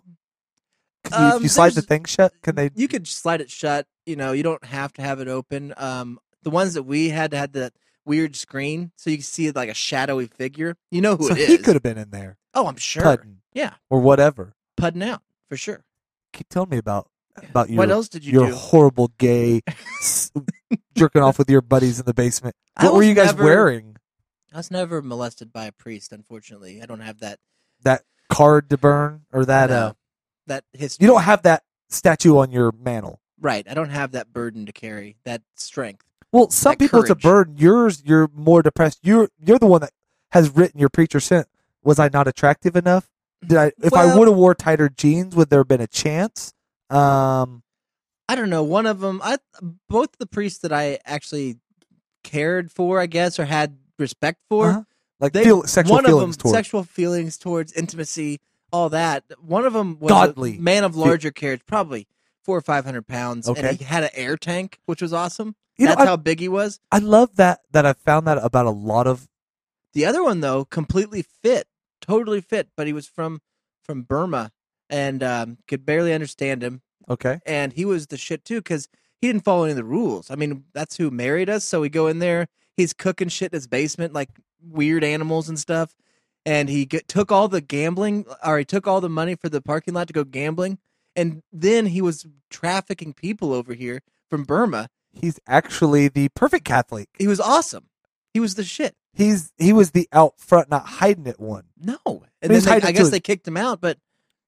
Can you if Um, you slide the there's- thing shut, can they? You could slide it shut. You know, you don't have to have it open. Um, the ones that we had had that weird screen, so you can see like a shadowy figure. You know who So it is. he could have been in there, Oh, I'm sure. putting Yeah, or whatever. pudding out for sure. Keep telling me about about your What else did you your do? horrible gay s- jerking off with your buddies in the basement. I What were was you guys never- wearing? I was never molested by a priest. Unfortunately, I don't have that. That card to burn or that? no, uh that history. You don't have that statue on your mantle. right. I don't have that burden to carry. That strength. Well, some That people it's a courage. burden. Yours, you're more depressed. You're you're the one that has written your preacher sent. Was I not attractive enough? Did I? If I Well- would have wore tighter jeans, would there have been a chance? Um, I don't know. One of them, I both the priests that I actually cared for, I guess, or had respect for. Uh-huh. like They, feel, sexual one feelings of them, toward. sexual feelings towards intimacy, all that. One of them was Godly. a man of larger carriage, probably four or five hundred pounds, Okay. and he had an air tank, which was awesome. You know, That's I- how big he was. I love that that I found that about a lot of The other one, though, completely fit, totally fit, but he was from from Burma and um, could barely understand him. okay. And he was the shit too because he didn't follow any of the rules. I mean, that's who married us. So we go in there, he's cooking shit in his basement, like weird animals and stuff. And he get, took all the gambling, or he took all the money for the parking lot to go gambling. And then he was trafficking people over here from Burma. He's actually the perfect Catholic. He was awesome. He was the shit. He's he was the out front, not hiding it one No. He And then was they, hiding I it guess too. they kicked him out, but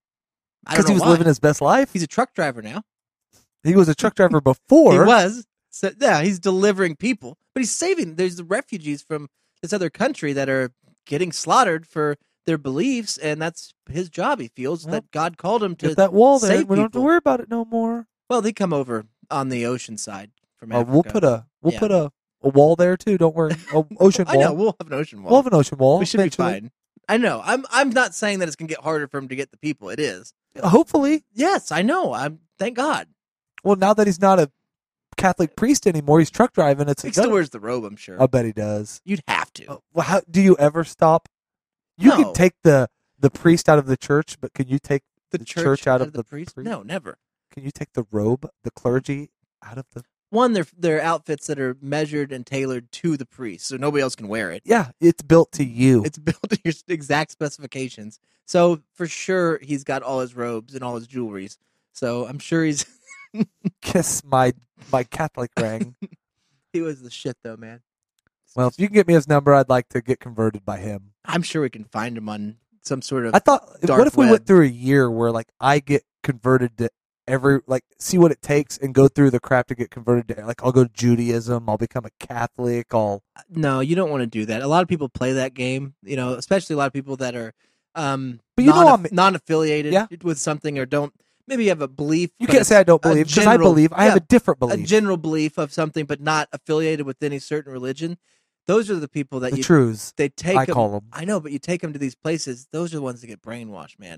I don't because know he was why. living his best life. He's a truck driver now. He was a truck driver before. He was. So, yeah, he's delivering people, but he's saving. There's the refugees from this other country that are getting slaughtered for their beliefs, and that's his job. He feels Well, that God called him to. Get that wall there. save We don't have to people. worry about it no more. Well, they come over on the ocean side from Uh, Africa. we'll put a we'll Yeah. put a, a wall there too. Don't worry. A ocean I wall. know we'll have an ocean wall. We'll have an ocean wall. we should eventually. be fine. I know. I'm. I'm not saying that it's gonna get harder for him to get the people. It is. Hopefully. Yes, I know. I'm. Thank God. Well, now that he's not a Catholic priest anymore, he's truck driving. It's He a still gun- wears the robe. I'm sure. I bet he does. You'd have to. Uh, well, how do you ever stop? You No. can take the the priest out of the church, but can you take the, the church, church out of the, the priest? priest? No, never. can you take the robe, the clergy out of the? One, they're they're outfits that are measured and tailored to the priest, so nobody else can wear it. Yeah, it's built to you. It's built to your exact specifications. So for sure, he's got all his robes and all his jewelries. So I'm sure he's Kiss my my Catholic ring. he was the shit though, man. Well, if you can get me his number, I'd like to get converted by him. I'm sure we can find him on some sort of I thought, dark what if we web. went through a year where like I get converted to every like see what it takes and go through the crap to get converted to like I'll go to Judaism, I'll become a Catholic, I'll No, you don't want to do that. A lot of people play that game, you know, especially a lot of people that are um, But you know non- I'm- non-affiliated Yeah. with something or don't. Maybe you have a belief. you but can't it's say I don't a believe because I general- believe I have yeah, a different a belief. general belief of something, but not affiliated with any certain religion. Those are the people that the you truths they take. I 'em- call them. I know, but you take them to these places. Those are the ones that get brainwashed, man.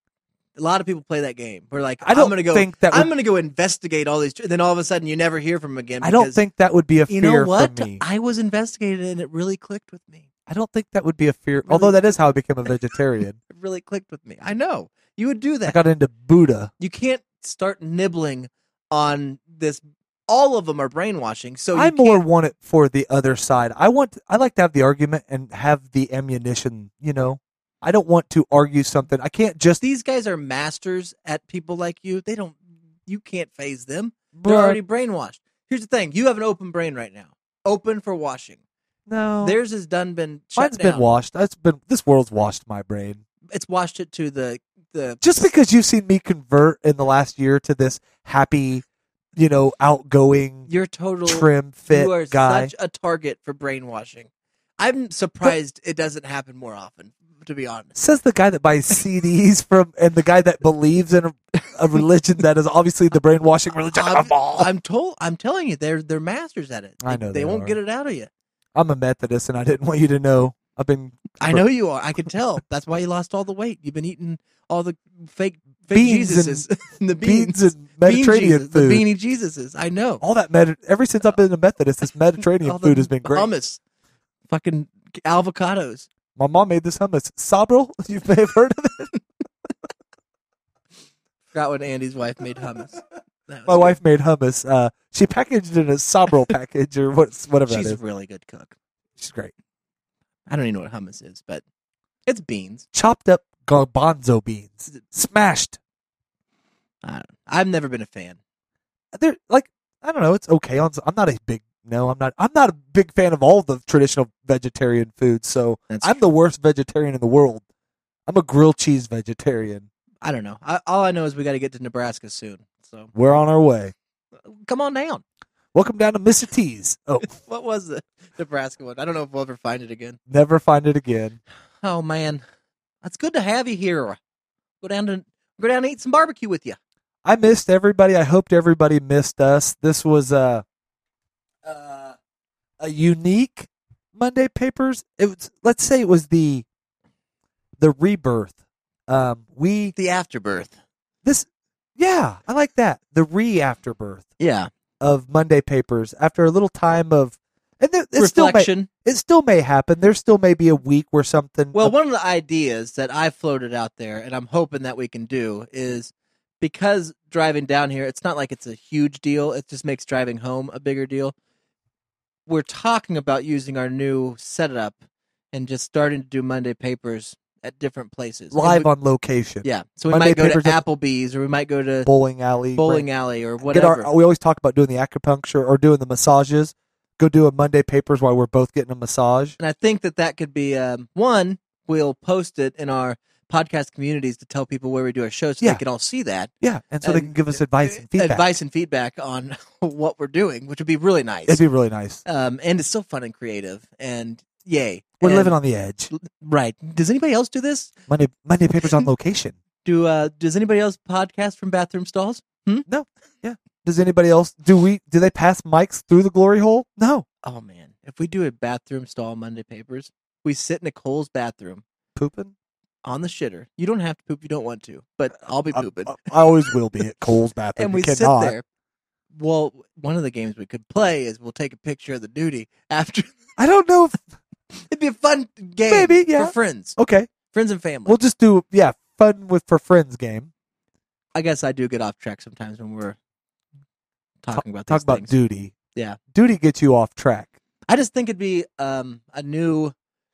A lot of people play that game. We're like, I don't I'm gonna go. think that I'm would- gonna go investigate all these. And then all of a sudden, you never hear from them again. I don't because, think that would be a you fear know what? for me. I was investigated, and it really clicked with me. I don't think that would be a fear. Really? Although that is how I became a vegetarian. It really clicked with me. I know you would do I that. got into Buddha. You can't start nibbling on this. All of them are brainwashing. So you I more can't- want it for the other side. I want. I like to have the argument and have the ammunition. You know, I don't want to argue something. I can't just. these guys are masters at people like you. They don't. You can't phase them. They're But- already brainwashed. Here's the thing: you have an open brain right now, open for washing. No, Theirs has done been shut mine's down. been washed. That's been. This world's washed my brain. It's washed it to the the. Just because you've seen me convert in the last year to this happy, you know, outgoing, You're total trim, fit You are guy. such a target for brainwashing. I'm surprised it doesn't happen more often. To be honest, Says the guy that buys C Ds from, and the guy that believes in a, a religion that is obviously the brainwashing religion. I'm, of all. I'm told. I'm telling you, they're they're masters at it. I They- know they, they won't are. get it out of you. I'm a Methodist, and I didn't want you to know. I've been I know you are. I can tell. That's why you lost all the weight. You've been eating all the fake fake Beans Jesuses, the beans beans, and Mediterranean Jesus, food. the beanie Jesuses. I know. All that med- ever since I've been a Methodist, this Mediterranean All the food has been great. Hummus, fucking avocados. My mom made this hummus. Sabril, you may have heard of it. Forgot when Andy's wife made hummus. That was My good. wife made hummus. Uh, she packaged it in a Sabril package or what, whatever She's that a is. really good cook. She's great. I don't even know what hummus is, but it's beans. Chopped up garbanzo beans, smashed. I don't, I've never been a fan. They're like I don't know. It's okay. On, I'm not a big no. I'm not. I'm not a big fan of all the traditional vegetarian foods. So That's I'm the worst vegetarian in the world. I'm a grilled cheese vegetarian. I don't know. I, all I know is we got to get to Nebraska soon. So We're on our way. come on down. Welcome down to Missy T's. Oh, What was the Nebraska one? I don't know if we'll ever find it again. never find it again. Oh man, it's good to have you here. Go down to go down and eat some barbecue with you. I missed everybody. I hoped everybody missed us. This was a uh, a unique Monday Papers. It was. Let's say it was the the rebirth. Um, we The afterbirth. this. Yeah, I like that. The re afterbirth Yeah, of Monday Papers after a little time of and there, it still may, reflection. it still may happen. There still may be a week where something. Well, one of the ideas that I floated out there, and I'm hoping that we can do, is because driving down here, it's not like it's a huge deal. It just makes driving home a bigger deal. We're talking about using our new setup and just starting to do Monday Papers at different places. And live we- on location. Yeah, so we Monday might go to Papers at- Applebee's or we might go to Bowling alley. bowling alley or Get whatever. our, we always talk about doing the acupuncture or doing the massages. Go do a Monday Papers while we're both getting a massage. And I think that that could be um, one. We'll post it in our podcast communities to tell people where we do our shows, so Yeah. they can all see that. Yeah, and so they And- can give us advice and feedback. Advice and feedback on what we're doing, which would be really nice. It'd be really nice. um, and it's still fun and creative. And yay, We're And- living on the edge. right. Does anybody else do this? Monday Monday Papers on location. Do uh, does anybody else podcast from bathroom stalls? Hmm? Does anybody else do we do they pass mics through the glory hole? No. Oh man, if we do a bathroom stall Monday Papers, we sit in Nicole's bathroom Pooping? on the shitter. You don't have to poop. You don't want to, but I'll be I, pooping. I- I always will be at Cole's bathroom. and You we sit cannot. there. Well, one of the games we could play is we'll take a picture of the duty after. I don't know if It'd be a fun game Maybe, yeah. for friends, okay. friends and family. We'll just do yeah, fun with for friends game. I guess I do get off track sometimes when we're talking about Talk these about things. duty. Yeah. Duty gets you off track. I just think it'd be um, a new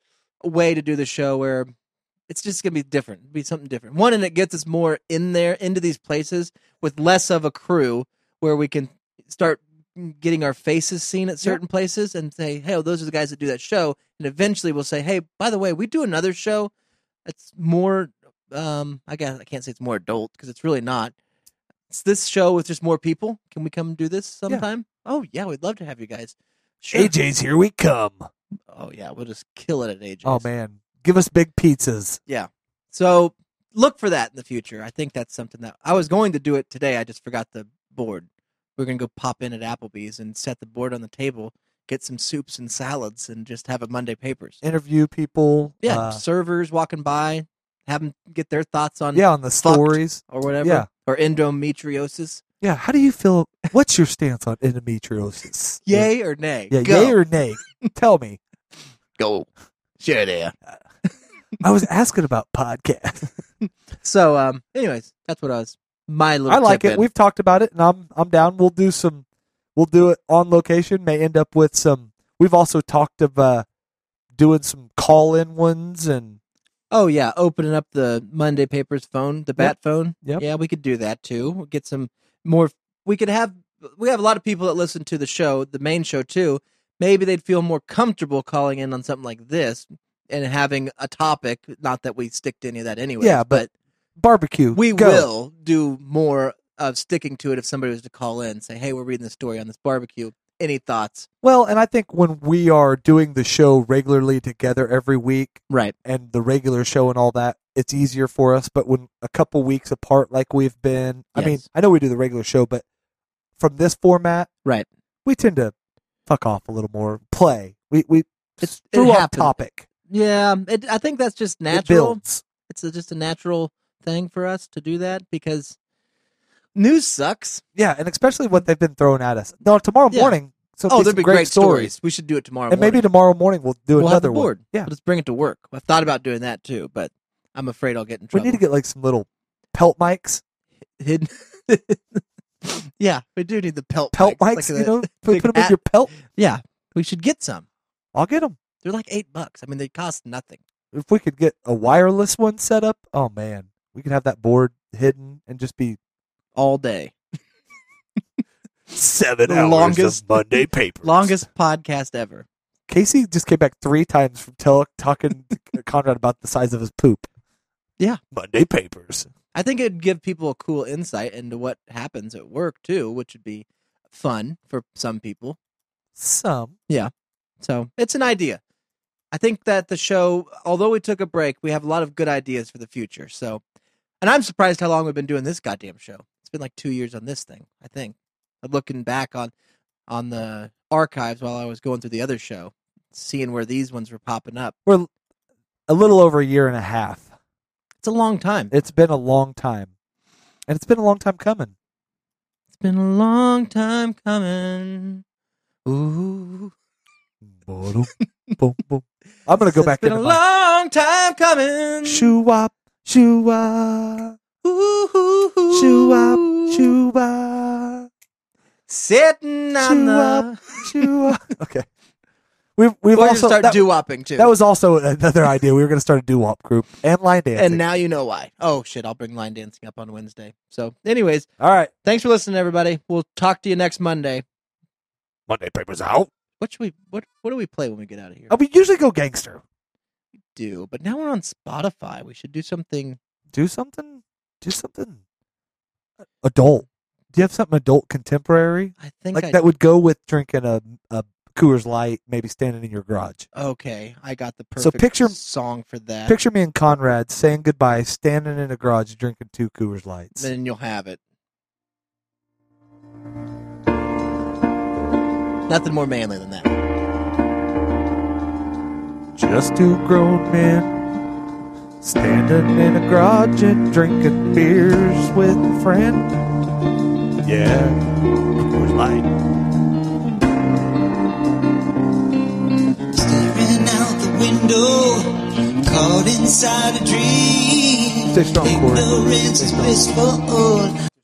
way to do the show where it's just gonna be different. It'd be something different. One, and it gets us more in there into these places with less of a crew, where we can start getting our faces seen at certain places and say, "Hey, oh, those are the guys that do that show." And eventually, we'll say, "Hey, by the way, we do another show. It's more. Um, I guess I can't say it's more adult because it's really not. It's this show with just more people. Can we come do this sometime? Oh yeah, we'd love to have you guys. Sure. A J's, here we come. Oh yeah, we'll just kill it at A J's. Oh man, give us big pizzas. Yeah. So look for that in the future. I think that's something that I was going to do it today. I just forgot the board. We're gonna go pop in at Applebee's and set the board on the table, get some soups and salads, and just have a Monday Papers. Interview people. Yeah, uh, servers walking by, have them get their thoughts on yeah, on the fucked stories. or whatever, Yeah. or endometriosis. Yeah, how do you feel? What's your stance on endometriosis? Yay or nay? Yeah, Go. yay or nay? Tell me. Go. Sure there. I was asking about podcasts. So, um, anyways, that's what I was. My little. I like tip it. in. We've talked about it, and I'm I'm down. We'll do some. We'll do it on location. May end up with some. We've also talked of uh, doing some call-in ones, and Oh yeah, opening up the Monday Papers phone, the bat phone. Yep. Yeah, we could do that too. We'll get some more. We could have. We have a lot of people that listen to the show, the main show too. Maybe they'd feel more comfortable calling in on something like this and having a topic. Not that we stick to any of that anyway. Yeah, but barbecue. we go. will do more of sticking to it if somebody was to call in and say, "Hey, we're reading the story on this barbecue. Any thoughts?" Well, and I think when we are doing the show regularly together every week, Right. and the regular show and all that, it's easier for us. But when a couple weeks apart, like we've been, I mean, Yes. I know we do the regular show, but from this format, Right. we tend to fuck off a little more. Play. We we It's- it screw off happens. topic. Yeah, it, I think that's just It natural. builds. It's a, just a natural thing for us to do that because news sucks. Yeah, and especially what they've been throwing at us. No, tomorrow Yeah. morning. So Oh, be there'd some be great, great stories. We should do it tomorrow and morning. maybe tomorrow morning we'll do we'll have another a board. one. Yeah, We'll just bring it to work. I've thought about doing that too, but I'm afraid I'll get in we trouble. need to get like some little pelt mics. hidden. Yeah, we do need the pelt Pelt mics, mics, like you a know, put, big put them in hat. your pelt. Yeah, we should get some. I'll get them. They're like eight bucks. I mean, they cost nothing. If we could get a wireless one set up, oh man, we could have that board hidden and just be All day. seven The hours longest- of Monday papers. Longest podcast ever. Casey just came back three times from tell, talking to Conrad about the size of his poop. Yeah. Monday papers. I think it'd give people a cool insight into what happens at work too, which would be fun for some people. Some. So it's an idea. I think that the show, although we took a break, we have a lot of good ideas for the future. So, and I'm surprised how long we've been doing this goddamn show. It's been like two years on this thing, I think. I'm looking back on on the archives while I was going through the other show, seeing where these ones were popping up. We're a little over a year and a half. It's a long time. It's been a long time. And it's been a long time coming. It's been a long time coming. Ooh. Boom, boom, boom. I'm going to go It's back been into a my long time coming. shoo-wop, shoo-wop, Ooh, shoo-wop, shoo-wop, sitting on the. shoo-wop, shoo-wop. Okay. We've, we've We're also, gonna start that, doo-wopping too. that was also another idea. We were going to start a doo-wop group and line dancing. and now you know why. Oh shit! I'll bring line dancing up on Wednesday. So, anyways, All right. thanks for listening, everybody. We'll talk to you next Monday. Monday papers out. What should we? What What do we play when we get out of here? Oh, we usually go gangster. Do but now we're on Spotify. We should do something. Do something. Do something adult. Do you have something adult contemporary? I think Like I, that would go with drinking a, a Coors Light, maybe standing in your garage. Okay, I got the So perfect picture- song for that. Picture me and Conrad saying goodbye, standing in a garage, drinking two Coors Lights. Then you'll have it. Nothing more manly than that. Just two grown men standing in a garage and drinking beers with a friend. Yeah, Coors Light. Staring out the window, caught inside a dream. Stay strong, Corey. Ignorance is blissful.